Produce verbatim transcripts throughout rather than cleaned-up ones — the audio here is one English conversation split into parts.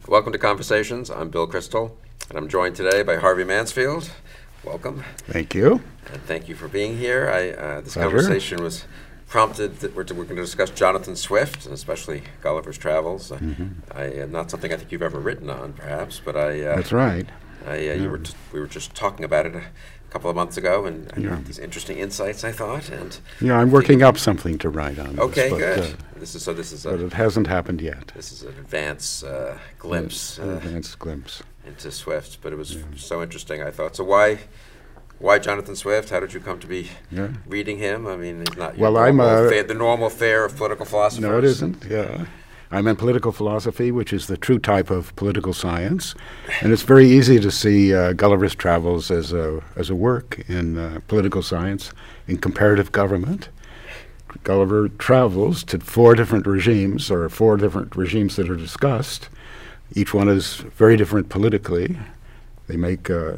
Welcome to Conversations. I'm Bill Crystal, and I'm joined today by Harvey Mansfield. Welcome. Thank you. And thank you for being here. I, uh, this Pleasure. conversation was prompted that we're, we're going to discuss Jonathan Swift, and especially Gulliver's Travels. Mm-hmm. I, uh, not something I think you've ever written on, perhaps, but I. Uh, That's right. I, uh, Yeah. you were t- we were just talking about it a couple of months ago, and I Yeah. had these interesting insights, I thought. And Yeah, I'm working up something to write on. okay, this, but, good. uh, this is so. This is but a it hasn't happened yet. this is an advance uh, glimpse. An Uh, advanced glimpse. into Swift, but it was Yeah. so interesting, I thought. So why why Jonathan Swift? How did you come to be Yeah. reading him? I mean, he's not your Well, I'm normal a- fa- the normal fare of political philosophers. No, it isn't. Yeah. I'm in political philosophy, which is the true type of political science, and it's very easy to see uh, Gulliver's Travels as a as a work in uh, political science, in comparative government. Gulliver travels to four different regimes, or four different regimes that are discussed. Each one is very different politically. They make uh,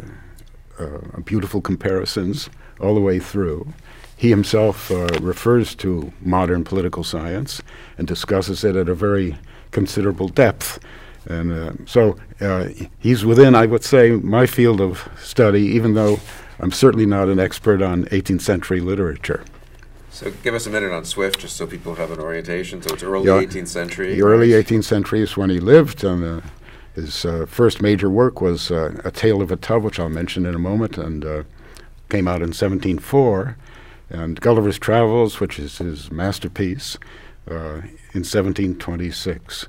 uh, beautiful comparisons all the way through. He himself uh, refers to modern political science and discusses it at a very considerable depth. And uh, so uh, he's within, I would say, my field of study, even though I'm certainly not an expert on eighteenth century literature. So give us a minute on Swift, just so people have an orientation. So it's early Yeah. eighteenth century. The early right? eighteenth century is when he lived, and uh, his uh, first major work was uh, A Tale of a Tub, which I'll mention in a moment, and uh, came out in seventeen oh four, and Gulliver's Travels, which is his masterpiece, uh, in seventeen twenty-six.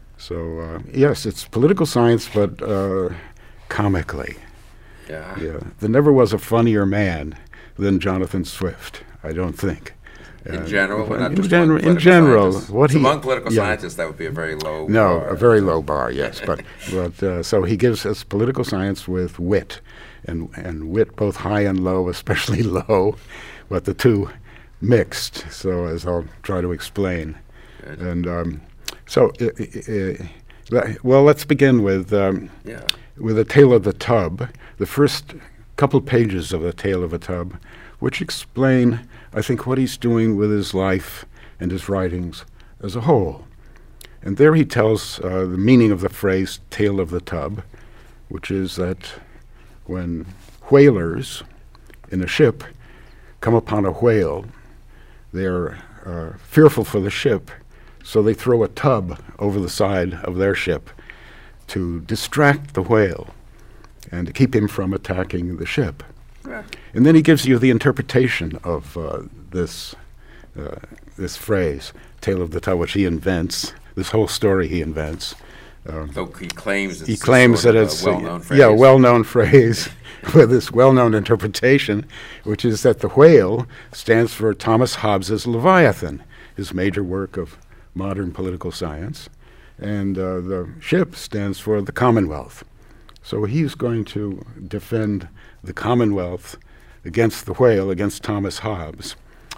So, uh, yes, it's political science, but uh, comically. Yeah. Yeah. There never was a funnier man than Jonathan Swift, I don't think. In Uh, general, we're not in, just gen- among in political general, scientists. what So he among political yeah. scientists, that would be a very low. No, bar. a very low bar, yes. But but uh, so he gives us political science with wit, and and wit both high and low, especially low, but the two mixed. So as I'll try to explain, Good. and um, so uh, uh, uh, well, let's begin with um, Yeah. with A Tale of the Tub. The first couple pages of A Tale of a Tub, which explain, I think, what he's doing with his life and his writings as a whole. And there he tells uh, the meaning of the phrase tale of the tub, which is that when whalers in a ship come upon a whale, they're uh, fearful for the ship, so they throw a tub over the side of their ship to distract the whale and to keep him from attacking the ship. Yeah. And then he gives you the interpretation of uh, this uh, this phrase, tale of the tub, which he invents, this whole story he invents. Um, So he claims it's he a claims sort that of it's a uh, well-known phrase. yeah, a well-known phrase with this well-known interpretation, which is that the whale stands for Thomas Hobbes's Leviathan, his major work of modern political science, and uh, the ship stands for the Commonwealth. So he's going to defend the Commonwealth against the whale, against Thomas Hobbes,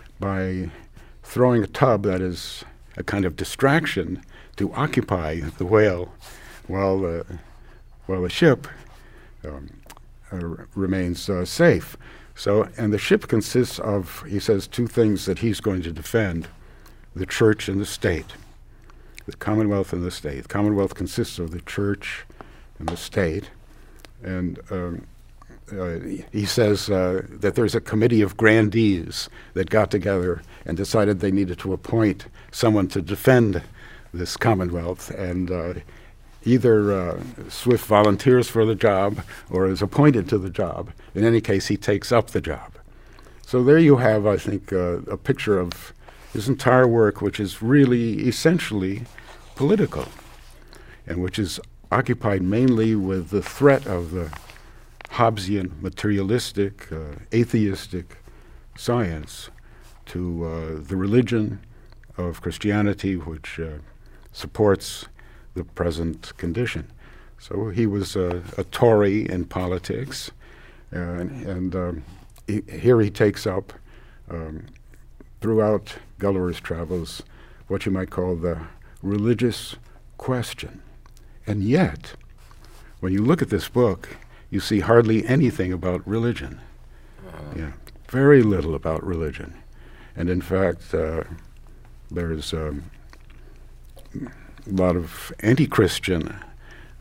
by throwing a tub that is a kind of distraction to occupy the whale while, uh, while the ship um, uh, remains uh, safe. So, and the ship consists of, he says, two things that he's going to defend: the church and the state. The Commonwealth and the state. The Commonwealth consists of the church and the state. And um, uh, he says uh, that there's a committee of grandees that got together and decided they needed to appoint someone to defend this Commonwealth. And uh, either uh, Swift volunteers for the job or is appointed to the job. In any case, he takes up the job. So there you have, I think, uh, a picture of his entire work, which is really essentially political, and which is occupied mainly with the threat of the Hobbesian, materialistic, uh, atheistic science to uh, the religion of Christianity, which uh, supports the present condition. So he was uh, a Tory in politics, uh, and, and um, he, here he takes up, um, throughout Gulliver's Travels, what you might call the religious question. And yet, when you look at this book, you see hardly anything about religion. Uh, Yeah, very little about religion. And in fact, uh, there's um, a lot of anti-Christian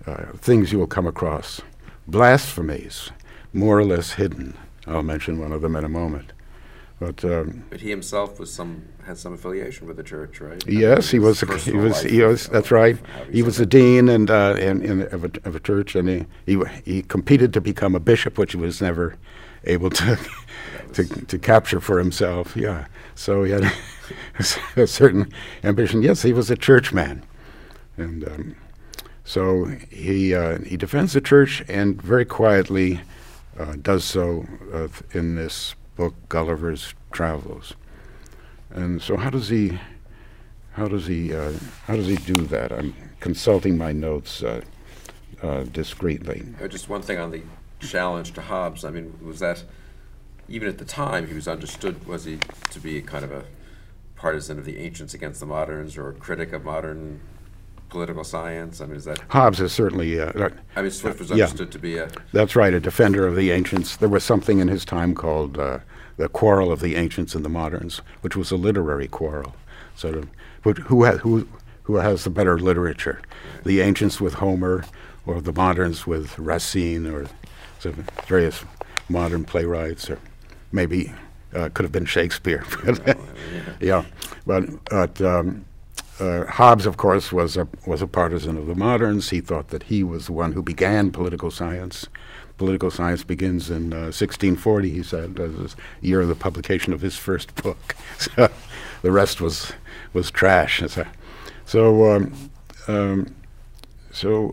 uh, things you will come across. Blasphemies, more or less hidden. I'll mention one of them in a moment. But, um, but he himself was some had some affiliation with the church, right? Yes, he was. A, he was. He was. That's right. He was a dean and uh, in, in of, a, of a church, and he, he he competed to become a bishop, which he was never able to to, to capture for himself. Yeah. So he had a, a certain ambition. Yes, he was a churchman, and um, so he uh, he defends the church and very quietly uh, does so uh, in this book, Gulliver's Travels. And so, how does he? How does he? Uh, how does he do that? I'm consulting my notes uh, uh, discreetly. Uh, just one thing on the challenge to Hobbes. I mean, was that even at the time he was understood? Was he to be kind of a partisan of the ancients against the moderns, or a critic of modern political science? I mean, is that Hobbes is certainly? Uh, I mean, Swift was yeah. understood to be a. That's right, a defender of the ancients. There was something in his time called uh, the quarrel of the ancients and the moderns, which was a literary quarrel. Sort of, but who has who who has the better literature, the ancients with Homer, or the moderns with Racine, or so various modern playwrights, or maybe uh, could have been Shakespeare. Yeah, but but. Um, Uh, Hobbes, of course, was a was a partisan of the moderns. He thought that he was the one who began political science. Political science begins in uh, sixteen forty, he said, as the year of the publication of his first book. So the rest was was trash. So so um, um, so,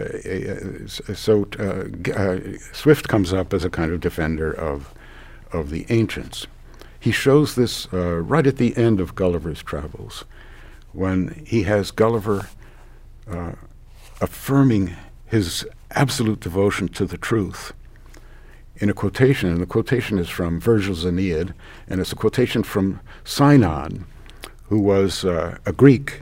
uh, so uh, g- uh, Swift comes up as a kind of defender of of the ancients. He shows this uh, right at the end of Gulliver's Travels, when he has Gulliver uh, affirming his absolute devotion to the truth in a quotation, and the quotation is from Virgil's Aeneid, and it's a quotation from Sinon, who was uh, a Greek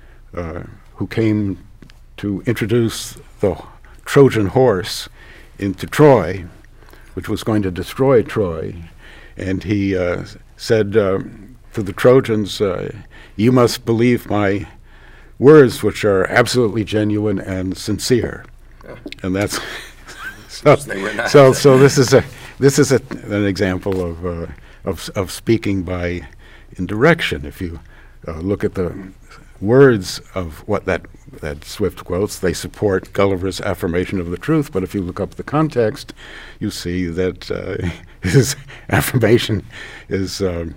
uh, who came to introduce the Trojan horse into Troy, which was going to destroy Troy, and he uh, said uh, to the Trojans, uh, "You must believe my words, which are absolutely genuine and sincere." Yeah. And that's so. They were not. So, so this is a this is a, an example of uh, of of speaking by indirection. If you uh, look at the words of what that that Swift quotes, they support Gulliver's affirmation of the truth. But if you look up the context, you see that uh, his affirmation is. Um,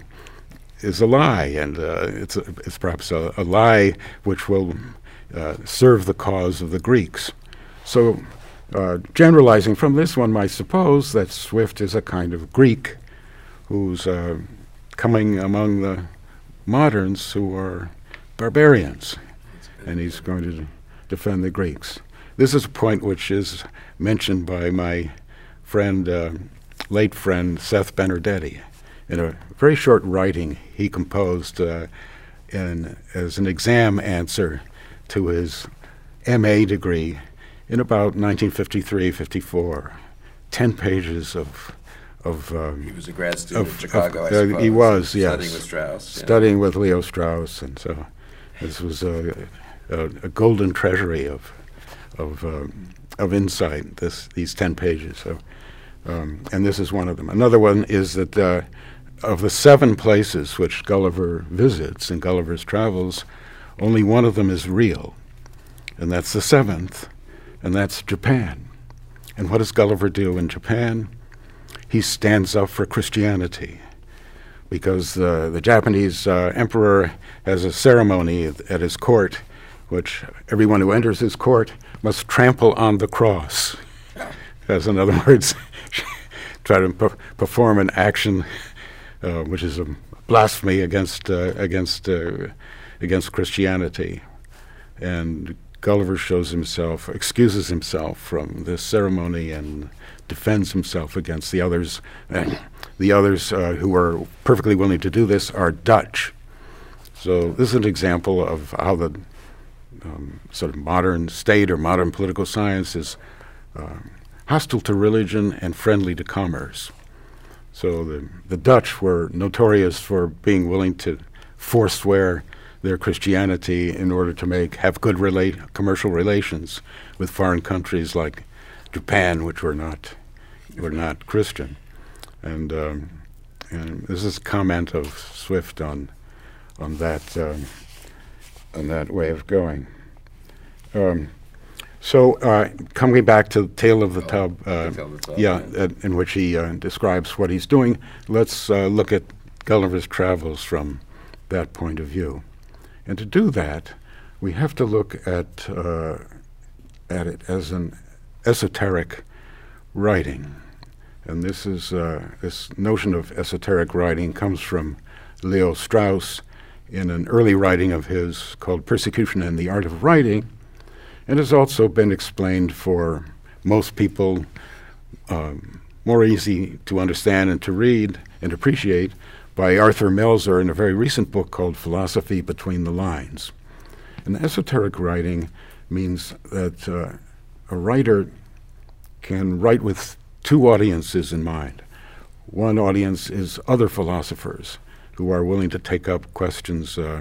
is a lie, and uh, it's, a, it's perhaps a, a lie which will uh, serve the cause of the Greeks. So, uh, generalizing from this, one might suppose that Swift is a kind of Greek who's uh, coming among the moderns who are barbarians, and he's going to defend the Greeks. This is a point which is mentioned by my friend, uh, late friend, Seth Benedetti, in a very short writing he composed uh, in, as an exam answer to his M A degree in about nineteen fifty-three fifty-four. Ten pages of... of um, he was a grad student of, in Chicago, of, I suppose. Uh, he was, yes. Studying with Strauss. Yeah. Studying with Leo Strauss, and so this was a, a, a golden treasury of of um, of insight, this these ten pages. So, um, and this is one of them. Another one is that uh, of the seven places which Gulliver visits in Gulliver's Travels, only one of them is real, and that's the seventh, and that's Japan. And what does Gulliver do in Japan? He stands up for Christianity, because uh, the Japanese uh, emperor has a ceremony at, at his court, which everyone who enters his court must trample on the cross. As in other words, try to per- perform an action uh, which is a blasphemy against uh, against uh, against Christianity. And Gulliver shows himself, excuses himself from this ceremony, and defends himself against the others. And the others uh, who are perfectly willing to do this are Dutch. So this is an example of how the um, sort of modern state or modern political science is uh, hostile to religion and friendly to commerce. So the, the Dutch were notorious for being willing to forswear their Christianity in order to make have good relate commercial relations with foreign countries like Japan, which were not were not Christian. And um, and this is a comment of Swift on on that um, on that way of going. Um, so uh, coming back to Tale of the Oh, Tub, uh, Tale of the Tub, yeah, yeah. uh, in which he uh, describes what he's doing. Let's uh, look at Gulliver's Travels from that point of view. And to do that, we have to look at uh, at it as an esoteric writing. And this is uh, this notion of esoteric writing comes from Leo Strauss in an early writing of his called Persecution and the Art of Writing, and has also been explained for most people um, more easy to understand and to read and appreciate by Arthur Melzer in a very recent book called Philosophy Between the Lines. And esoteric writing means that uh, a writer can write with two audiences in mind. One audience is other philosophers who are willing to take up questions uh,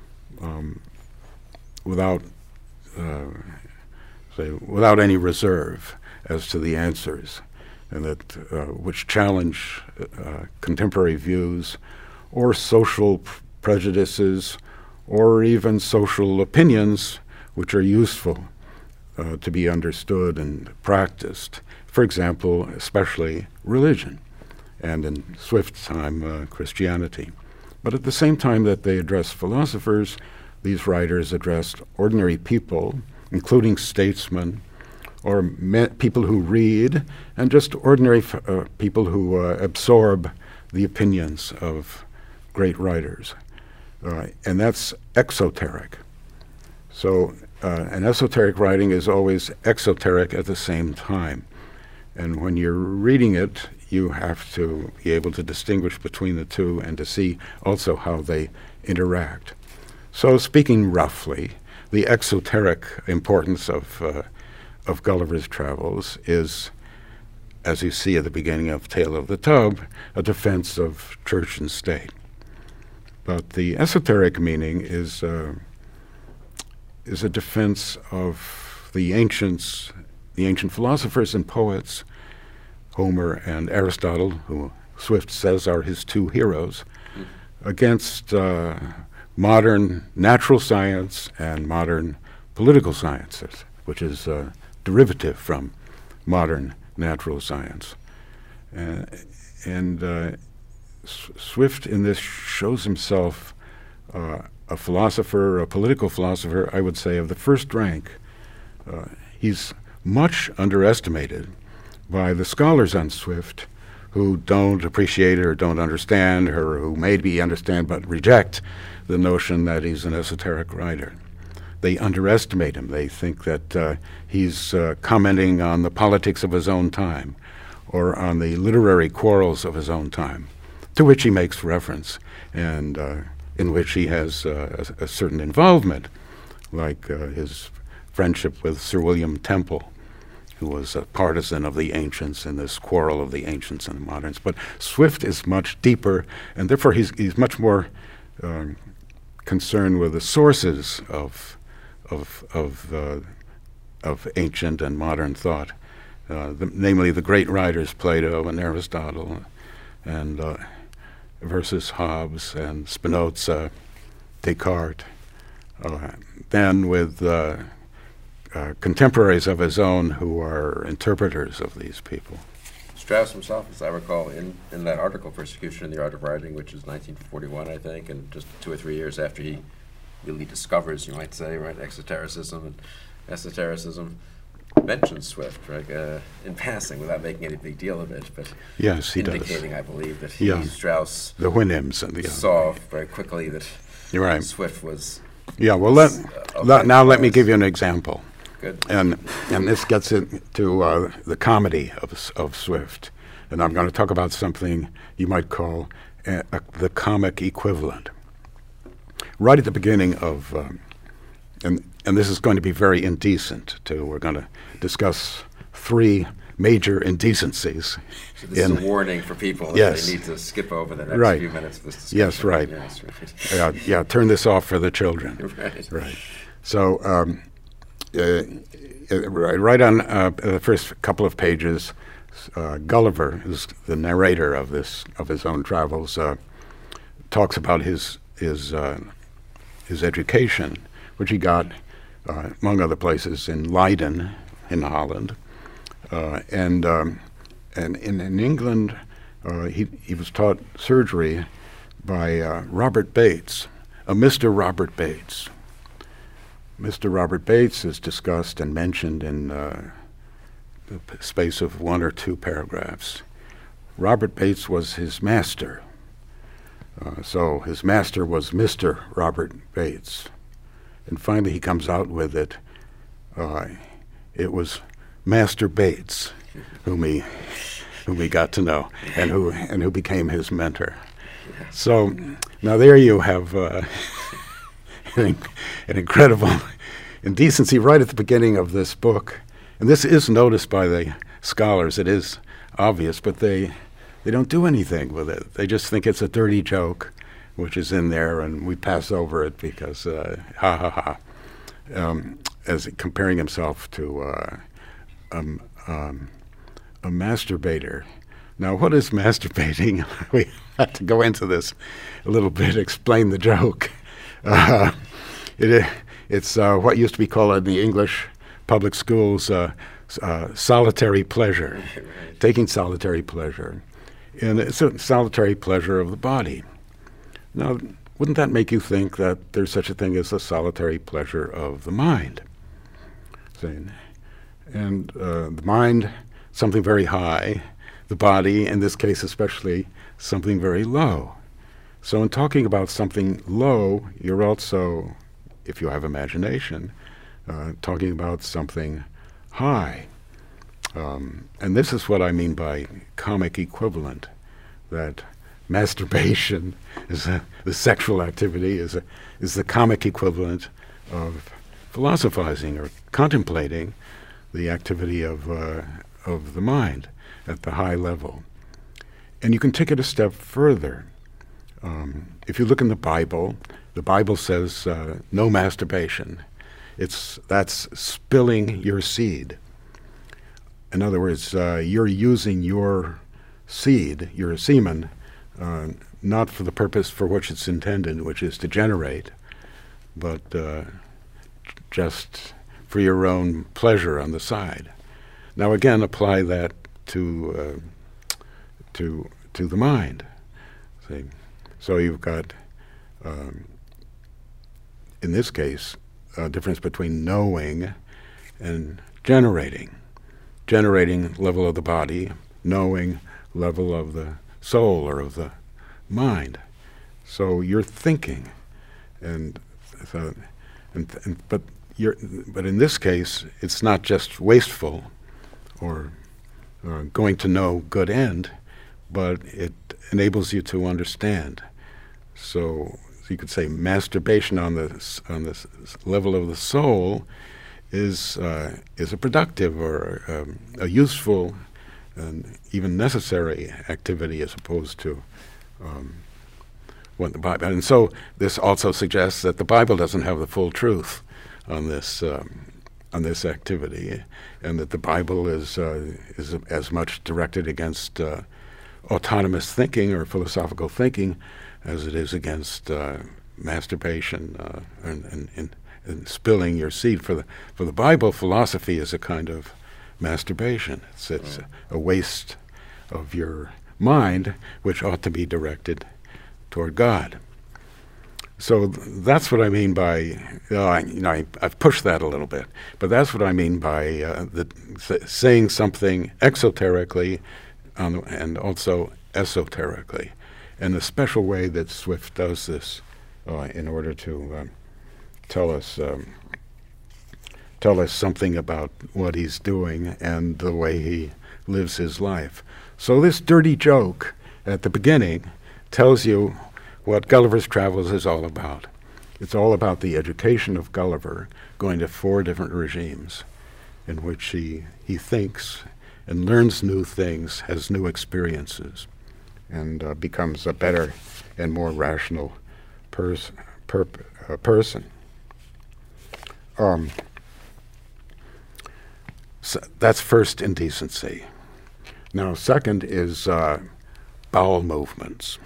um, without, uh, say, without any reserve as to the answers, and that uh, which challenge uh, contemporary views or social p- prejudices or even social opinions which are useful uh, to be understood and practiced. For example, especially religion, and in Swift's time, uh, Christianity. But at the same time that they address philosophers, these writers addressed ordinary people, including statesmen, or me- people who read, and just ordinary f- uh, people who uh, absorb the opinions of great writers. Uh, and that's exoteric. So uh, an esoteric writing is always exoteric at the same time. And when you're reading it, you have to be able to distinguish between the two and to see also how they interact. So speaking roughly, the exoteric importance of uh, of Gulliver's Travels is, as you see at the beginning of Tale of the Tub, a defense of church and state. But the esoteric meaning is uh, is a defense of the ancients, the ancient philosophers and poets, Homer and Aristotle, who Swift says are his two heroes, mm. against uh, modern natural science and modern political sciences, which is uh, derivative from modern natural science. Uh, and uh, S- Swift in this shows himself uh, a philosopher, a political philosopher, I would say, of the first rank. Uh, he's much underestimated by the scholars on Swift who don't appreciate or don't understand her, or who maybe understand but reject the notion that he's an esoteric writer. They underestimate him. They think that uh, he's uh, commenting on the politics of his own time or on the literary quarrels of his own time, to which he makes reference and uh, in which he has uh, a, a certain involvement, like uh, his friendship with Sir William Temple, who was a partisan of the ancients in this quarrel of the ancients and the moderns. But Swift is much deeper, and therefore he's, he's much more um, concerned with the sources of of of, uh, of ancient and modern thought, uh, the, namely the great writers Plato and Aristotle, and uh, versus Hobbes and Spinoza, Descartes. Uh, then with uh, uh, contemporaries of his own who are interpreters of these people. Strauss himself, as I recall, in, in that article, Persecution and the Art of Writing, which is nineteen forty-one, I think, and just two or three years after he really discovers, you might say, right, exotericism and esotericism, mentions Swift, right, uh, in passing, without making any big deal of it, but yes, he indicating, does. I believe, that he, yeah. Strauss, the Houyhnhnms and the saw very quickly that You're right. Swift was. Yeah. Well, let, uh, let now let me give you an example. Good. And and this gets into uh, the comedy of of Swift, and I'm going to talk about something you might call a, a, the comic equivalent. Right at the beginning of, um, and and this is going to be very indecent too. We're going to discuss three major indecencies. So this in, is a warning for people yes. that they need to skip over the next right. few minutes of this discussion. Yes, right. Yes, right. uh, yeah, turn this off for the children. Right. Right. So, um, uh, right on uh, the first couple of pages, uh, Gulliver, who's the narrator of this of his own travels, uh, talks about his his uh, his education, which he got, uh, among other places, in Leiden, in Holland, uh, and um, and in, in England, uh, he he was taught surgery by uh, Robert Bates, a Mister Robert Bates. Mister Robert Bates is discussed and mentioned in uh, the p- space of one or two paragraphs. Robert Bates was his master. Uh, so his master was Mister Robert Bates. And finally he comes out with it. Uh, it was Master Bates whom he, whom he got to know and who, and who became his mentor. So now there you have uh, an, an incredible indecency right at the beginning of this book. And this is noticed by the scholars. It is obvious, but they they don't do anything with it. They just think it's a dirty joke, which is in there, and we pass over it because, uh, ha ha ha, um, as comparing himself to uh, um, um, a masturbator. Now, what is masturbating? We have to go into this a little bit, explain the joke. Uh, it, it's uh, what used to be called in the English public schools uh, uh, solitary pleasure, right. Taking solitary pleasure. And it's a solitary pleasure of the body. Now, wouldn't that make you think that there's such a thing as a solitary pleasure of the mind? See? And uh, the mind, something very high, the body, in this case especially, something very low. So in talking about something low, you're also, if you have imagination, uh, talking about something high. Um, and this is what I mean by comic equivalent, that masturbation is a, the sexual activity is a, is the comic equivalent of philosophizing or contemplating the activity of uh, of the mind at the high level. And you can take it a step further. Um, if you look in the Bible, the Bible says uh, no masturbation. It's that's spilling your seed. In other words, uh, you're using your seed, your semen, uh, not for the purpose for which it's intended, which is to generate, but uh, just for your own pleasure on the side. Now again, apply that to uh, to to the mind. See? So you've got, um, in this case, a difference between knowing and generating. Generating level of the body, knowing level of the soul or of the mind. So you're thinking, and so, and, and but you're, but in this case, it's not just wasteful or, or going to no good end, but it enables you to understand. So, so you could say masturbation on the on the level of the soul is uh, is a productive or um, a useful and even necessary activity as opposed to um, what the Bible. And so this also suggests that the Bible doesn't have the full truth on this um, on this activity, and that the Bible is uh, is as much directed against uh, autonomous thinking or philosophical thinking as it is against uh, masturbation uh, and, and, and and spilling your seed. For the for the Bible, philosophy is a kind of masturbation. It's, it's a waste of your mind, which ought to be directed toward God. So th- that's what I mean by, uh, I, you know, I, I've pushed that a little bit, but that's what I mean by uh, the, s- saying something exoterically on the, and also esoterically, and the special way that Swift does this uh, in order to um, tell us um, tell us something about what he's doing and the way he lives his life. So this dirty joke at the beginning tells you what Gulliver's Travels is all about. It's all about the education of Gulliver going to four different regimes in which he, he thinks and learns new things, has new experiences, and uh, becomes a better and more rational pers- per- uh, person. Um, so that's first indecency. Now, second is uh, bowel movements.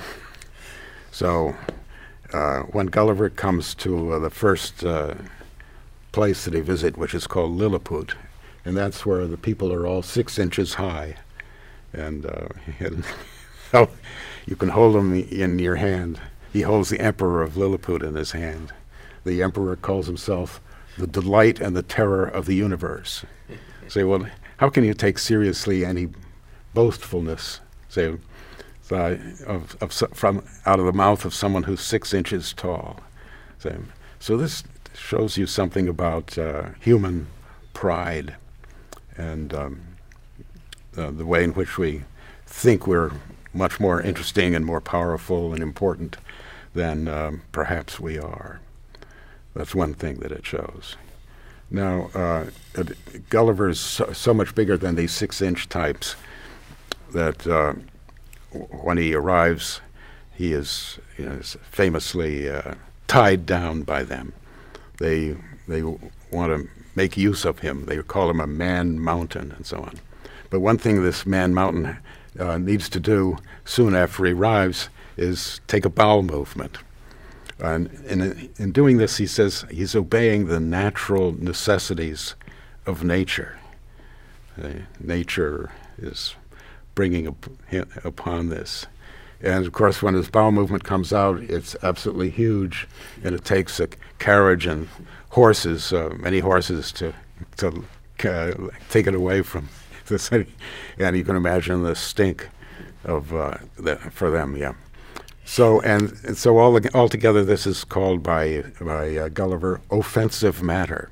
So, uh, when Gulliver comes to uh, the first uh, place that he visits, which is called Lilliput, and that's where the people are all six inches high, and, uh, and so you can hold them in your hand. He holds the Emperor of Lilliput in his hand. The Emperor calls himself the delight and the terror of the universe. Say, well, how can you take seriously any boastfulness, say, uh, of, of from out of the mouth of someone who's six inches tall? Say, so this shows you something about uh, human pride and um, uh, the way in which we think we're much more interesting and more powerful and important than um, perhaps we are. That's one thing that it shows. Now, uh, it, Gulliver's so, so much bigger than these six-inch types that uh, w- when he arrives, he is, you know, is famously uh, tied down by them. They they w- want to make use of him. They call him a man-mountain and so on. But one thing this man-mountain uh, needs to do soon after he arrives is take a bowel movement. And in, in doing this, he says he's obeying the natural necessities of nature. Uh, nature is bringing up, upon this. And of course, when his bowel movement comes out, it's absolutely huge, and it takes a carriage and horses, uh, many horses, to to uh, take it away from the city. And you can imagine the stink of uh, the, for them, yeah. So and, and so all altogether, this is called by by uh, Gulliver offensive matter.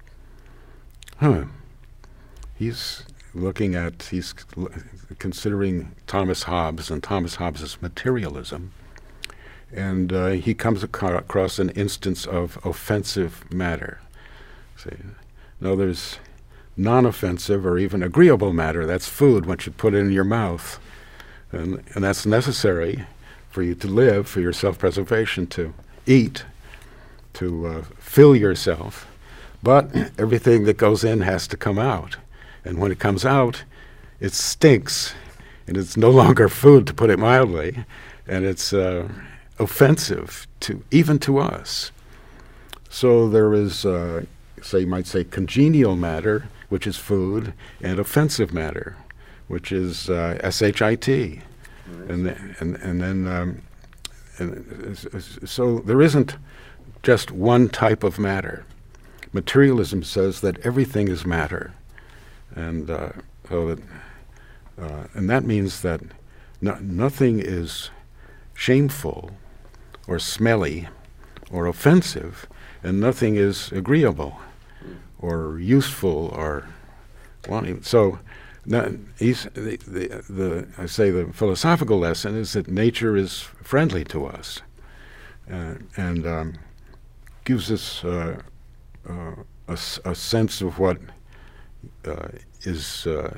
Huh? He's looking at he's l- considering Thomas Hobbes and Thomas Hobbes's materialism, and uh, he comes ac- across an instance of offensive matter. See, now there's non-offensive or even agreeable matter. That's food once you put it in your mouth, and and that's necessary for you to live, for your self-preservation, to eat, to uh, fill yourself. But everything that goes in has to come out. And when it comes out, it stinks. And it's no longer food, to put it mildly. And it's uh, offensive, to even to us. So there is, uh, say, you might say, congenial matter, which is food, and offensive matter, which is uh, S H I T. And, th- and and then um, and so there isn't just one type of matter. Materialism says that everything is matter, and uh, so that uh, and that means that no, nothing is shameful or smelly or offensive, and nothing is agreeable or useful or wanting. So. Now, he's, the, the, the, I say the philosophical lesson is that nature is friendly to us uh, and um, gives us uh, uh, a, s- a sense of what uh, is uh,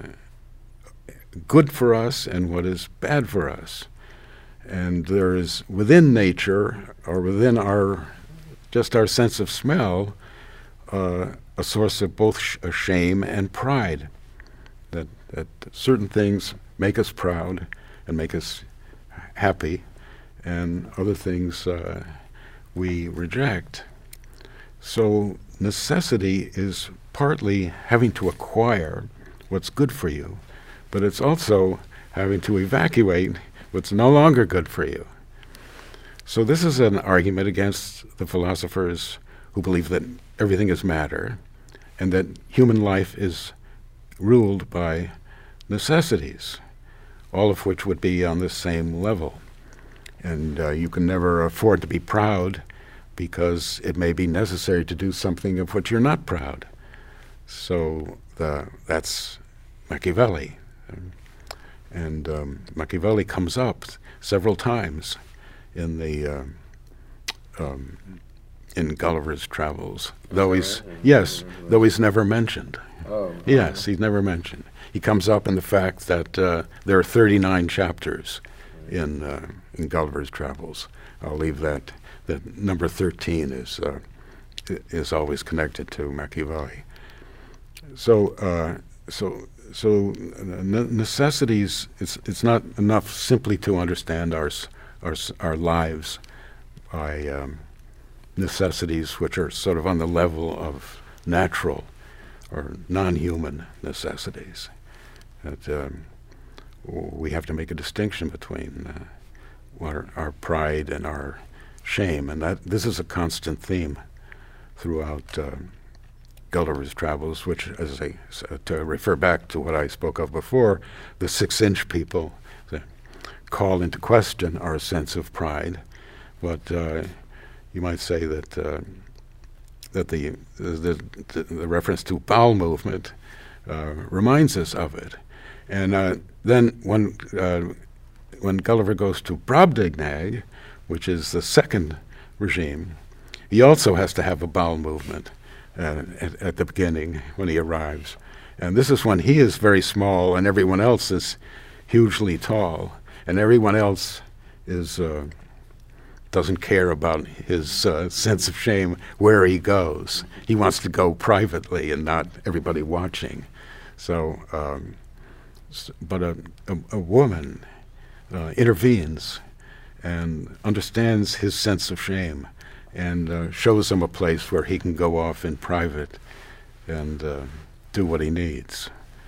good for us and what is bad for us. And there is within nature, or within our, just our sense of smell, uh, a source of both sh- a shame and pride. That, that certain things make us proud and make us happy, and other things uh, we reject. So necessity is partly having to acquire what's good for you, but it's also having to evacuate what's no longer good for you. So this is an argument against the philosophers who believe that everything is matter and that human life is ruled by necessities, all of which would be on the same level. And uh, you can never afford to be proud because it may be necessary to do something of which you're not proud. So the, that's Machiavelli. And um, Machiavelli comes up several times in the uh, um, in Gulliver's Travels, though he's, right? yes, though he's never mentioned. Oh. Yes, he's never mentioned. He comes up in the fact that uh, there are thirty-nine chapters in uh, in Gulliver's Travels. I'll leave that. That number thirteen is uh, i- is always connected to Machiavelli. So uh, so so ne- necessities. It's it's not enough simply to understand our s- our s- our lives by um, necessities which are sort of on the level of natural or non-human necessities. That um, w- we have to make a distinction between uh, our, our pride and our shame, and that this is a constant theme throughout uh, Gulliver's Travels, which, as I s- uh, to refer back to what I spoke of before, the six-inch people that call into question our sense of pride, but uh, you might say that uh, that the the, the the reference to bowel movement uh, reminds us of it. And uh, then when uh, when Gulliver goes to Brobdingnag, which is the second regime, he also has to have a bowel movement uh, at, at the beginning when he arrives. And this is when he is very small and everyone else is hugely tall, and everyone else is uh, doesn't care about his uh, sense of shame where he goes. He wants to go privately and not everybody watching. So, um, s- but a, a, a woman uh, intervenes and understands his sense of shame and uh, shows him a place where he can go off in private and uh, do what he needs.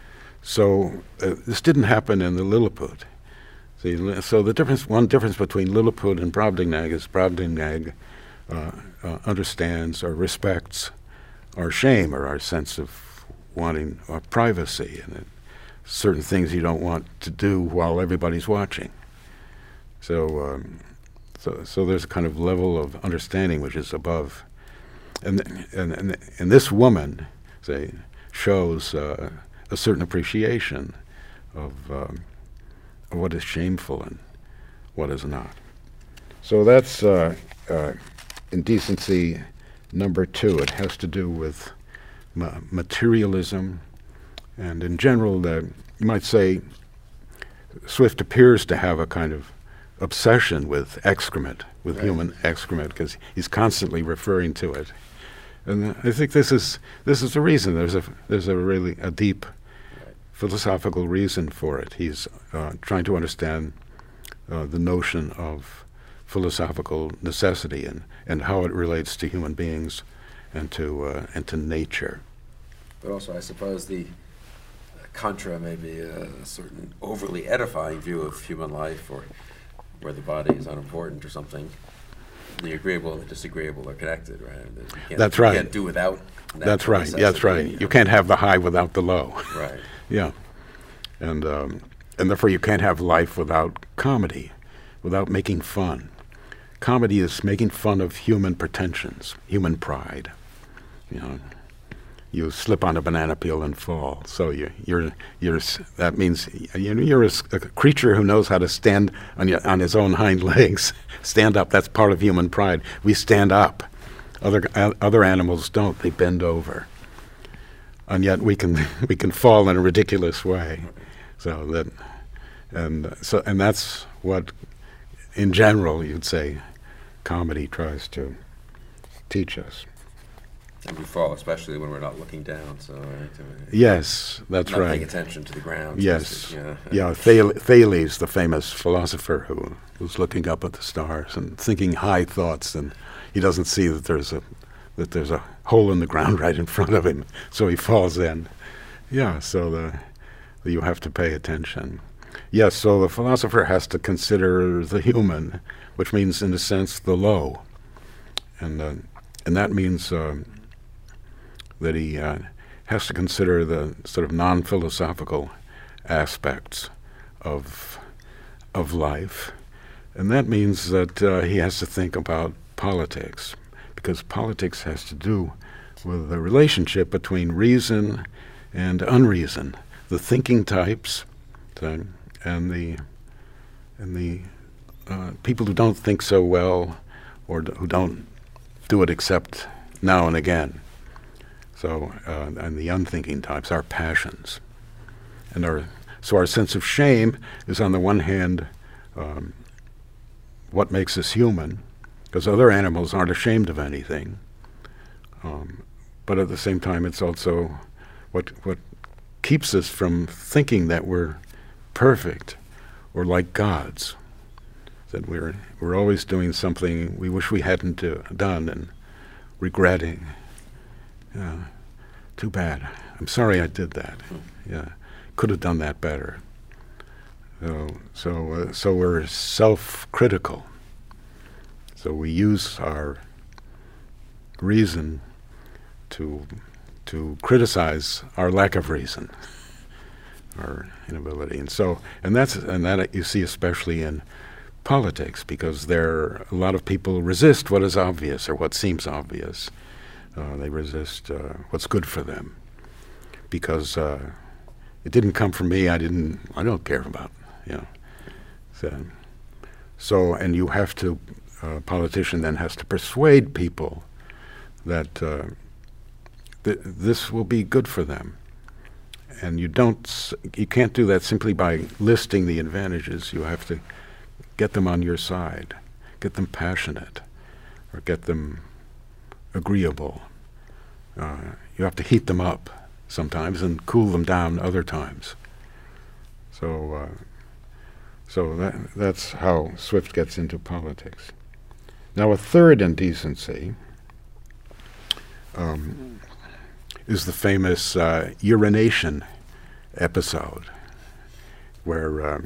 So uh, this didn't happen in the Lilliput. See, li- so the difference, one difference between Lilliput and Brobdingnag is Brobdingnag uh, uh, understands or respects our shame or our sense of wanting our privacy and uh, certain things you don't want to do while everybody's watching. So, um, so, so there's a kind of level of understanding which is above, and and and, and this woman, say, shows uh, a certain appreciation of. Um, what is shameful and what is not. So that's uh, uh, indecency number two. It has to do with ma- materialism, and in general, the, you might say Swift appears to have a kind of obsession with excrement, with Right. human excrement, because he's constantly referring to it. And I think this is this is the reason. There's a there's a really a deep philosophical reason for it. He's uh, trying to understand uh, the notion of philosophical necessity and, and how it relates to human beings and to uh, and to nature. But also, I suppose the contra may be a certain overly edifying view of human life, or where the body is unimportant or something. The agreeable and the disagreeable are connected, right? You can't, That's you right. can't do without. That's natural right. That's necessity, right. you You know. can't have the high without the low. Right. Yeah, and um, and therefore you can't have life without comedy, without making fun. Comedy is making fun of human pretensions, human pride. You know, you slip on a banana peel and fall. So you, you're you're s- that means you know, you're a, s- a creature who knows how to stand on your, on his own hind legs. Stand up. That's part of human pride. We stand up. Other uh, other animals don't. They bend over. And yet we can we can fall in a ridiculous way. So that and so and that's what, in general, you'd say, comedy tries to teach us. And we fall, especially when we're not looking down. So, right, uh, Yes, that's not right. paying attention to the ground. so to Yes. speak, Yeah. Yeah, Thal- Thales, the famous philosopher who was looking up at the stars and thinking high thoughts, and he doesn't see that there's a that there's a hole in the ground right in front of him, so he falls in. Yeah, so the, you have to pay attention. Yes, so the philosopher has to consider the human, which means, in a sense, the low, and uh, and that means um, that he uh, has to consider the sort of non-philosophical aspects of of life, and that means that uh, he has to think about politics, because politics has to do with the relationship between reason and unreason, the thinking types, uh, and the and the uh, people who don't think so well, or d- who don't do it except now and again. So, uh, and the unthinking types, our passions. And our, so our sense of shame is on the one hand um, what makes us human, because other animals aren't ashamed of anything. Um, but at the same time, it's also what what keeps us from thinking that we're perfect or like gods. That we're we're always doing something we wish we hadn't do, done and regretting. Yeah, too bad. I'm sorry I did that. Yeah, could have done that better. So so uh, so we're self-critical. So we use our reason to to criticize our lack of reason, our inability, and so and that's and that you see especially in politics, because there a lot of people resist what is obvious or what seems obvious. Uh, they resist uh, what's good for them because uh, it didn't come from me. I didn't. I don't care about. You know. So, so and you have to. A politician then has to persuade people that uh, th- this will be good for them, and you don't. S- you can't do that simply by listing the advantages. You have to get them on your side, get them passionate, or get them agreeable. Uh, you have to heat them up sometimes and cool them down other times. So, uh, so that that's how Swift gets into politics. Now, a third indecency um, is the famous uh, urination episode, where um,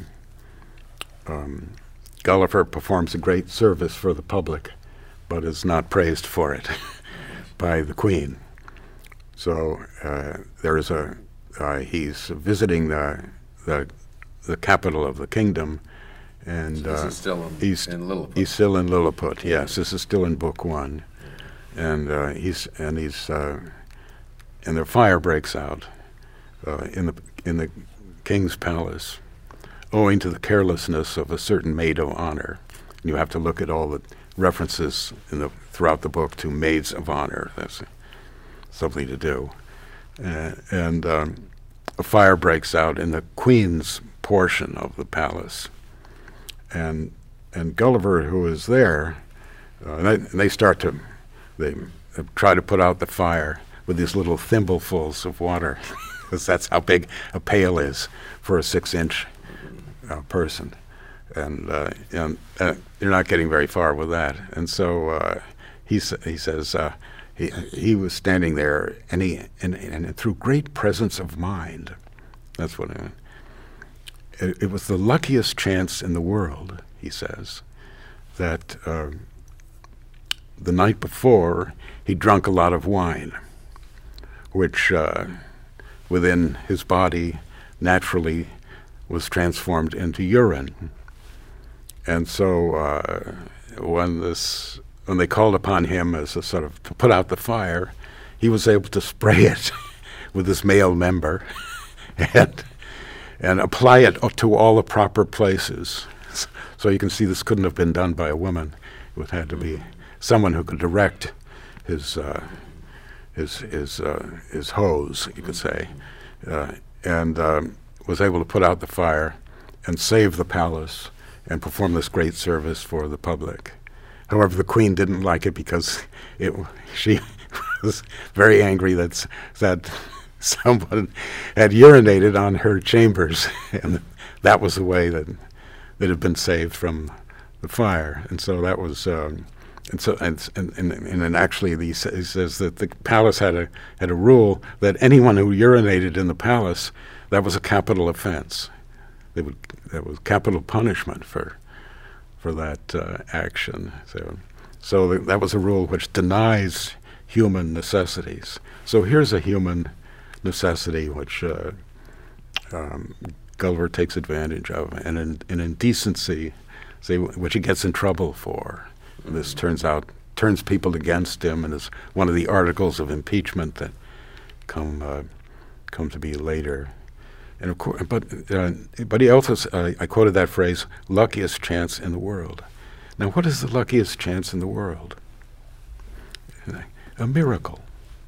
um, Gulliver performs a great service for the public, but is not praised for it by the Queen. So uh, there is a uh, he's visiting the the the capital of the kingdom. And so this uh, is still in, he's, in Lilliput. He's still in Lilliput. Yes, this is still in book one, and uh, he's and he's uh, and the fire breaks out uh, in the in the king's palace, owing to the carelessness of a certain maid of honor. And you have to look at all the references in the throughout the book to maids of honor. That's something to do, uh, and um, a fire breaks out in the queen's portion of the palace. And and Gulliver, who is there, uh, and, they, and they start to, they uh, try to put out the fire with these little thimblefuls of water, because that's how big a pail is for a six-inch uh, person, and uh, and uh, you're not getting very far with that. And so uh, he sa- he says uh, he he was standing there, and he and, and through great presence of mind, that's what. I, It, it was the luckiest chance in the world, he says, that uh, the night before he drunk a lot of wine, which uh, within his body naturally was transformed into urine. And so uh, when this when they called upon him as a sort of to put out the fire, he was able to spray it with his male member and and apply it to all the proper places. So you can see this couldn't have been done by a woman. It would have to be someone who could direct his uh, his his uh, his hose, you could say, uh, and um, was able to put out the fire and save the palace and perform this great service for the public. However, the Queen didn't like it because it she was very angry that that. someone had urinated on her chambers, and that was the way that that had been saved from the fire. And so that was, um, and so and and and, and then actually the, he says that the palace had a had a rule that anyone who urinated in the palace, that was a capital offense. They would that was capital punishment for for that uh, action. So so th- that was a rule which denies human necessities. So here's a human necessity which uh, um, Gulliver takes advantage of, and an, an indecency, say, which he gets in trouble for. And this turns out turns people against him, and is one of the articles of impeachment that come uh, come to be later. And of course, but uh, but he also uh, I quoted that phrase, "luckiest chance in the world." Now, what is the luckiest chance in the world? a miracle.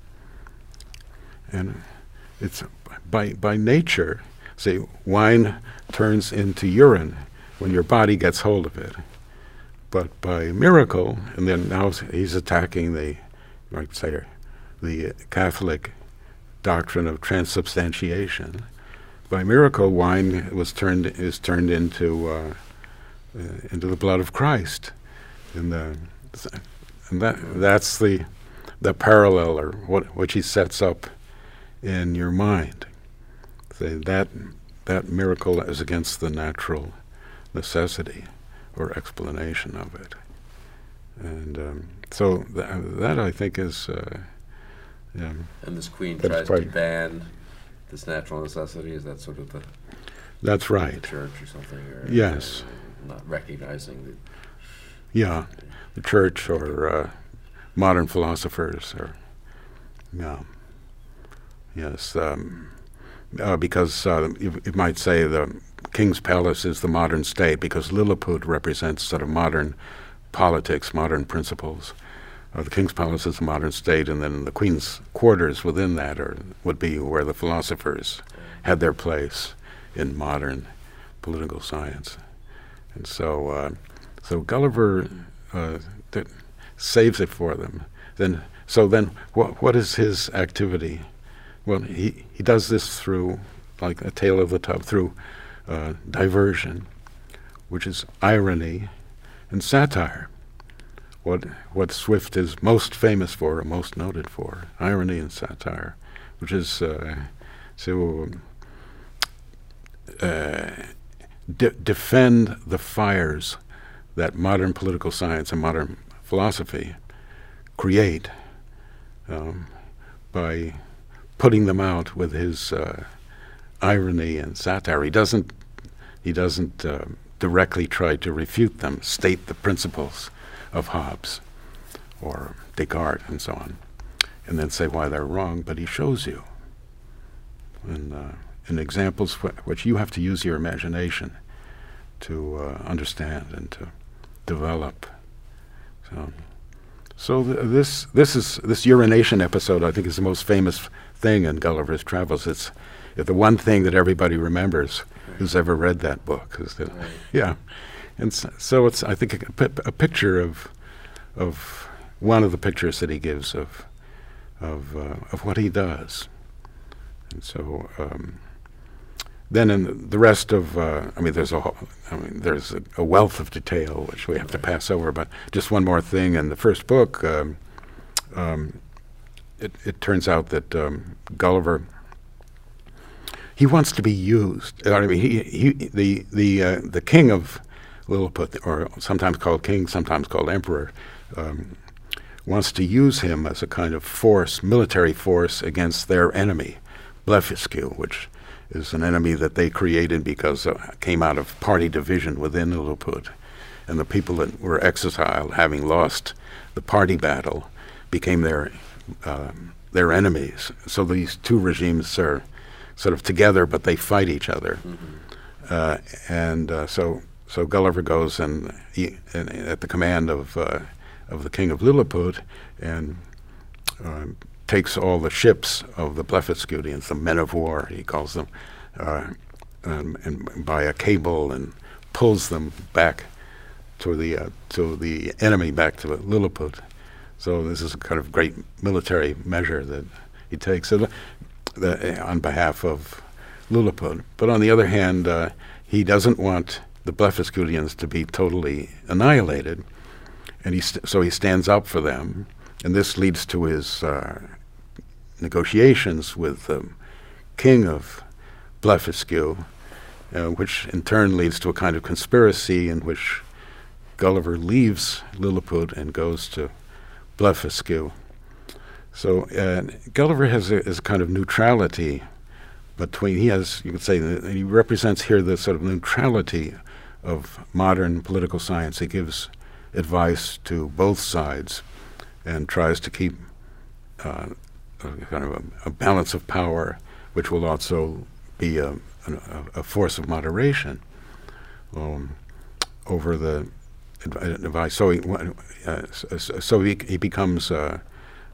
And it's by, by nature, say, wine turns into urine when your body gets hold of it. But by miracle, and then now he's attacking the, you might say, the Catholic doctrine of transubstantiation. By miracle, wine was turned is turned into uh, uh, into the blood of Christ, and the and that that's the the parallel, or what which he sets up in your mind. Say that that miracle is against the natural necessity or explanation of it, and um, so th- that I think is. Uh, yeah, and this queen that's tries to ban this natural necessity. Is that sort of the? That's right. The church or something. Or yes. Uh, not recognizing the. Yeah, the church or uh, modern philosophers or. Yeah. Yes, um, uh, because uh, you, you might say the King's Palace is the modern state, because Lilliput represents sort of modern politics, modern principles. Uh, the King's Palace is a modern state, and then the Queen's quarters within that are, would be where the philosophers had their place in modern political science. And so, uh, so Gulliver uh, th- saves it for them. Then, so then, what what is his activity? Well, he, he does this through, like a tale of the tub, through uh, diversion, which is irony and satire. What what Swift is most famous for, or most noted for, irony and satire, which is uh, to uh, de- defend the fires that modern political science and modern philosophy create um, by putting them out with his uh, irony and satire. He doesn't he doesn't uh, directly try to refute them, state the principles of Hobbes or Descartes and so on, and then say why they're wrong, but he shows you in, uh, in examples wh- which you have to use your imagination to uh, understand and to develop. So, so th- this this is this urination episode, I think, is the most famous thing in Gulliver's Travels. It's, it's the one thing that everybody remembers who's ever read that book. Is that, Right. Yeah. And so, so it's, I think, a, pi- a picture of of one of the pictures that he gives of of uh, of what he does. And so um, then in the rest of, uh, I mean, there's a, whole, I mean, there's a, a wealth of detail which we have to pass over. But just one more thing: in the first book, um, um, it, it turns out that um, Gulliver, he wants to be used. I mean, he, he the the uh, the king of Lilliput, or sometimes called king, sometimes called emperor, um, wants to use him as a kind of force, military force, against their enemy, Blefuscu, which is an enemy that they created because it uh, came out of party division within Lilliput. And the people that were exiled, having lost the party battle, became their uh, their enemies. So these two regimes are sort of together, but they fight each other. Mm-hmm. Uh, and uh, so so Gulliver goes and, he, and at the command of uh, of the king of Lilliput, and uh, takes all the ships of the Blefuscudians, the men of war, he calls them, uh, and, and by a cable, and pulls them back to the uh, to the enemy, back to Lilliput. So this is a kind of great military measure that he takes so the, the, on behalf of Lilliput. But on the other hand, uh, he doesn't want the Blefuscudians to be totally annihilated, and he st- so he stands up for them, and this leads to his uh, negotiations with the king of Blefuscu, uh, which in turn leads to a kind of conspiracy in which Gulliver leaves Lilliput and goes to Blefuscu. So uh, Gulliver has a, is a kind of neutrality between, he has, you could say, that he represents here the sort of neutrality of modern political science. He gives advice to both sides and tries to keep uh, a kind of a, a balance of power, which will also be a, a, a force of moderation um, over the advice. So he, uh, so he, he becomes uh,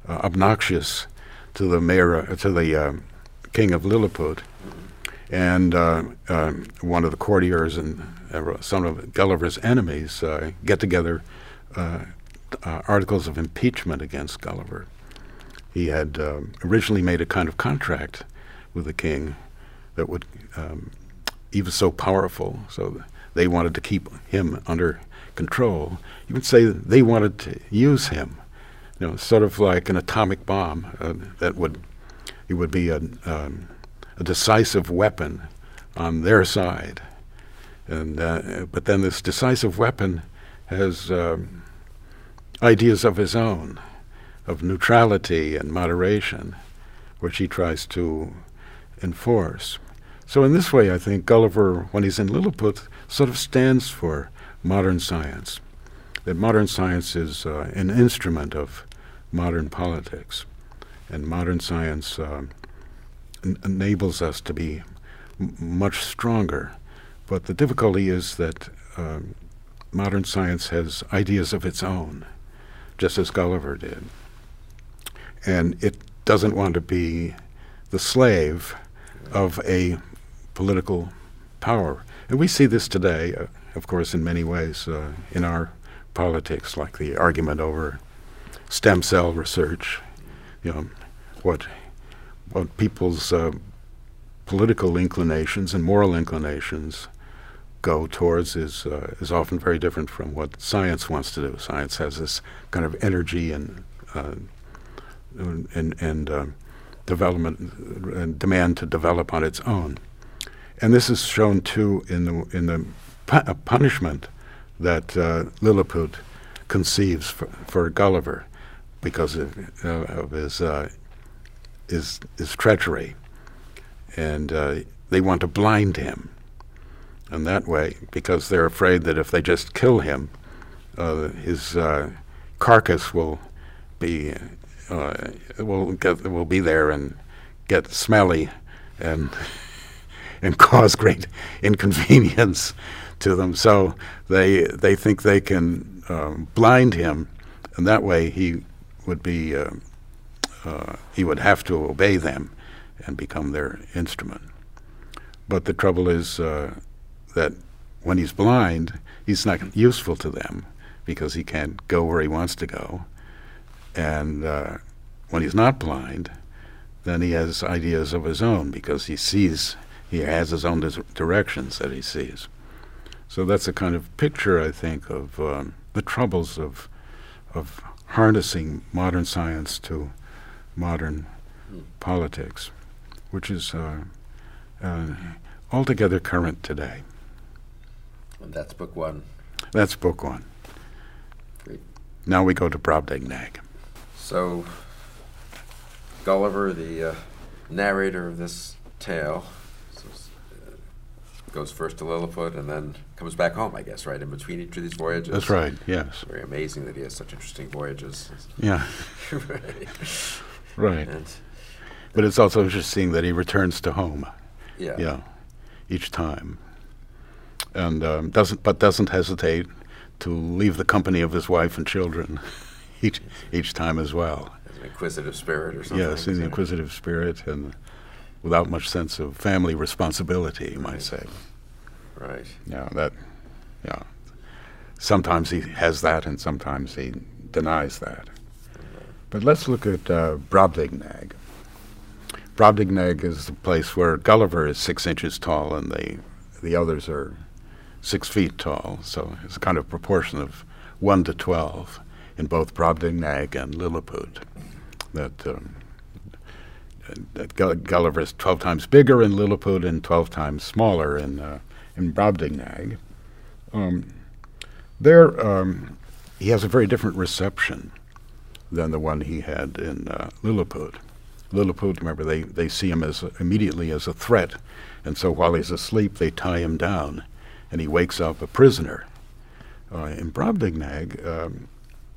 uh, obnoxious to the mayor, uh, to the uh, king of Lilliput. And uh, uh, one of the courtiers and uh, some of Gulliver's enemies uh, get together uh, uh, articles of impeachment against Gulliver. He had uh, originally made a kind of contract with the king that would, um, he was so powerful, so they wanted to keep him under control. You would say they wanted to use him, you know, sort of like an atomic bomb uh, that would, it would be a, um, a decisive weapon on their side. And uh, but then this decisive weapon has um, ideas of his own, of neutrality and moderation, which he tries to enforce. So in this way, I think Gulliver, when he's in Lilliput, sort of stands for modern science, that modern science is uh, an instrument of modern politics, and modern science uh, en- enables us to be m- much stronger. But the difficulty is that uh, modern science has ideas of its own, just as Gulliver did. And it doesn't want to be the slave of a political power. And we see this today, uh, of course, in many ways uh, in our politics, like the argument over stem cell research. You know, what what people's uh, political inclinations and moral inclinations go towards is uh, is often very different from what science wants to do. Science has this kind of energy and uh, and and uh, development and demand to develop on its own. And this is shown too in the in the pu- uh, punishment that uh, Lilliput conceives for, for Gulliver because of, uh, of his, uh, his his treachery, and uh, they want to blind him. And that way, because they're afraid that if they just kill him, uh, his uh, carcass will be uh, will get, will be there and get smelly and and cause great inconvenience to them. So they they think they can um, blind him, and that way he would be uh, uh, he would have to obey them and become their instrument. But the trouble is uh, that when he's blind, he's not useful to them because he can't go where he wants to go. And uh, when he's not blind, then he has ideas of his own because he sees, he has his own dis- directions that he sees. So that's a kind of picture, I think, of um, the troubles of of harnessing modern science to modern mm. politics, which is uh, uh, altogether current today. And that's book one. That's book one. Great. Now we go to Brobdingnag. So, Gulliver, the uh, narrator of this tale, so, uh, goes first to Lilliput and then comes back home, I guess, right, in between each of these voyages? That's right, yes. Very amazing that he has such interesting voyages. Yeah. right. Right. And, but it's also interesting that he returns to home. Yeah. Yeah, each time. And um, doesn't, but doesn't hesitate to leave the company of his wife and children each each time as well. As an inquisitive spirit or something. Yes, in the inquisitive spirit and without much sense of family responsibility, you might Right. say. Right. Yeah, that. Yeah. Sometimes he has that, and sometimes he denies that. But let's look at uh, Brobdingnag. Brobdingnag is the place where Gulliver is six inches tall, and the the others are six feet tall. So it's a kind of proportion of one to twelve in both Brobdingnag and Lilliput. That, um, that Gull- Gulliver is twelve times bigger in Lilliput and twelve times smaller in uh, in Brobdingnag. Um, there, um, he has a very different reception than the one he had in uh, Lilliput. Lilliput, remember, they, they see him as a, immediately as a threat, and so while he's asleep, they tie him down, and he wakes up a prisoner. Uh, in Brobdingnag, um,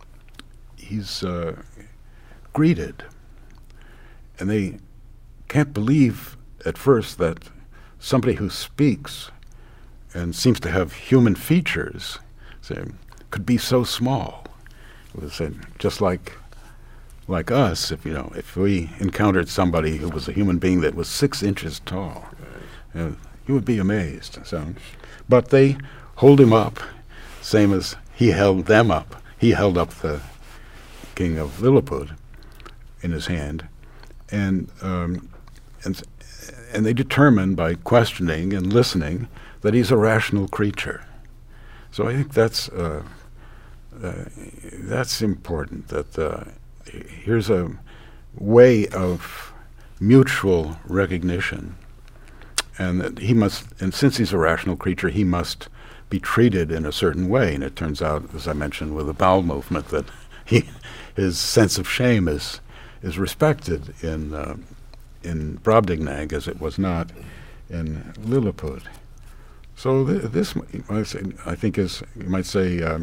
he's uh, greeted, and they can't believe at first that somebody who speaks and seems to have human features say, could be so small. It was uh, just like like us, if you know, if we encountered somebody who was a human being that was six inches tall, uh, you would be amazed. So, but they hold him up, same as he held them up. He held up the king of Lilliput in his hand, and um, and and they determine by questioning and listening that he's a rational creature. So I think that's uh, uh, that's important. That uh, here's a way of mutual recognition, and that he must. And since he's a rational creature, he must be treated in a certain way. And it turns out, as I mentioned with the bowel movement, that he his sense of shame is is respected in uh, in Brobdingnag as it was not in Lilliput. So th- this, I, say, I think, is, you might say, um,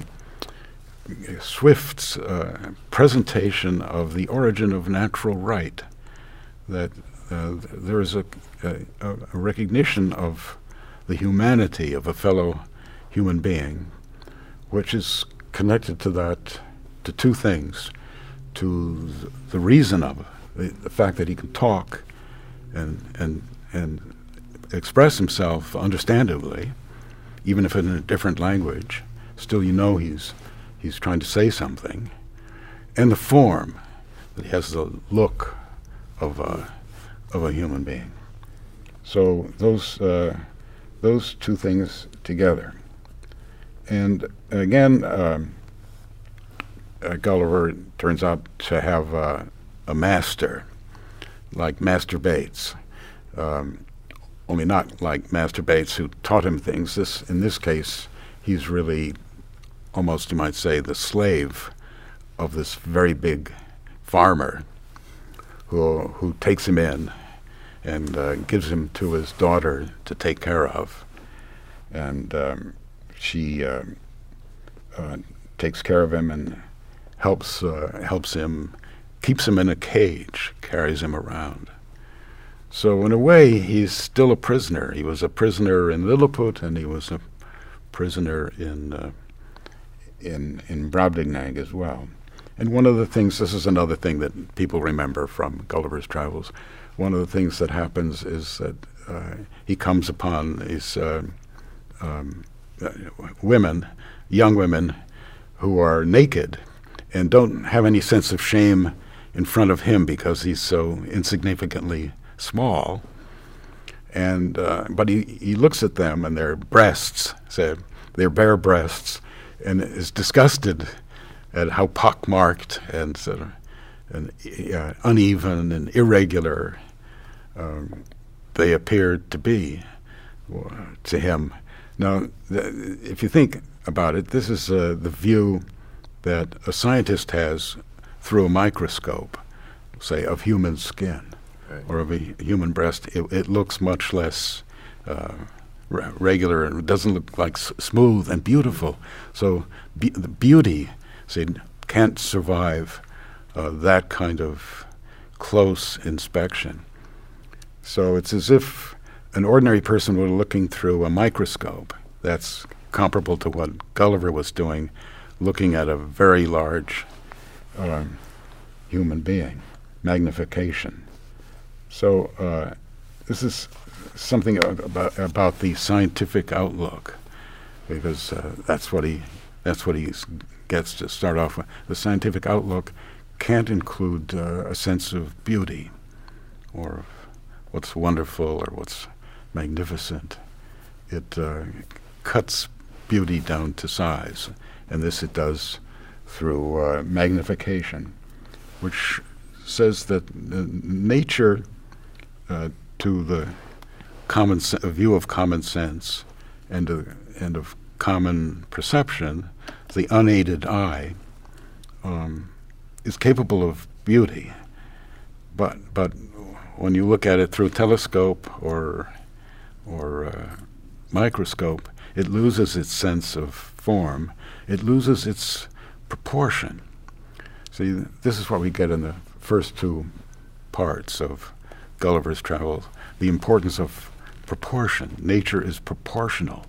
Swift's uh, presentation of the origin of natural right, that uh, th- there is a, a, a recognition of the humanity of a fellow human being, which is connected to that, to two things, to th- the reason of it, the, the fact that he can talk and and and express himself understandably, even if in a different language. Still, you know he's he's trying to say something, and the form that he has the look of a of a human being. So those uh, those two things together, and again, um, uh, Gulliver turns out to have uh, a master, like Master Bates. Um, only not like Master Bates, who taught him things. This, in this case, he's really almost, you might say, the slave of this very big farmer who who takes him in and uh, gives him to his daughter to take care of. And um, she uh, uh, takes care of him and helps uh, helps him, keeps him in a cage, carries him around. So in a way, he's still a prisoner. He was a prisoner in Lilliput, and he was a prisoner in uh, in in Brobdingnag as well. And one of the things, this is another thing that people remember from Gulliver's Travels, one of the things that happens is that uh, he comes upon these uh, um, uh, women, young women, who are naked and don't have any sense of shame in front of him because he's so insignificantly small, and uh, but he, he looks at them and their breasts, say, their bare breasts, and is disgusted at how pockmarked and sort of and, uh, uneven and irregular um, they appeared to be uh, to him. Now, th- if you think about it, this is uh, the view that a scientist has through a microscope, say, of human skin. Right. Or of a human breast. It, it looks much less uh, re- regular, and it doesn't look like s- smooth and beautiful. So be- the beauty, say, can't survive uh, that kind of close inspection. So it's as if an ordinary person were looking through a microscope. That's comparable to what Gulliver was doing, looking at a very large uh, human being, magnification. So uh, this is something about about the scientific outlook, because uh, that's what he that's what he gets to start off with. The scientific outlook can't include uh, a sense of beauty, or of what's wonderful or what's magnificent. It uh, cuts beauty down to size, and this it does through uh, magnification, which says that uh, nature. Uh, to the common se- a view of common sense and, uh, and of common perception, the unaided eye um, is capable of beauty. But but when you look at it through a telescope or or uh, microscope, it loses its sense of form. It loses its proportion. See, this is what we get in the first two parts of Gulliver's Travels, the importance of proportion. Nature is proportional.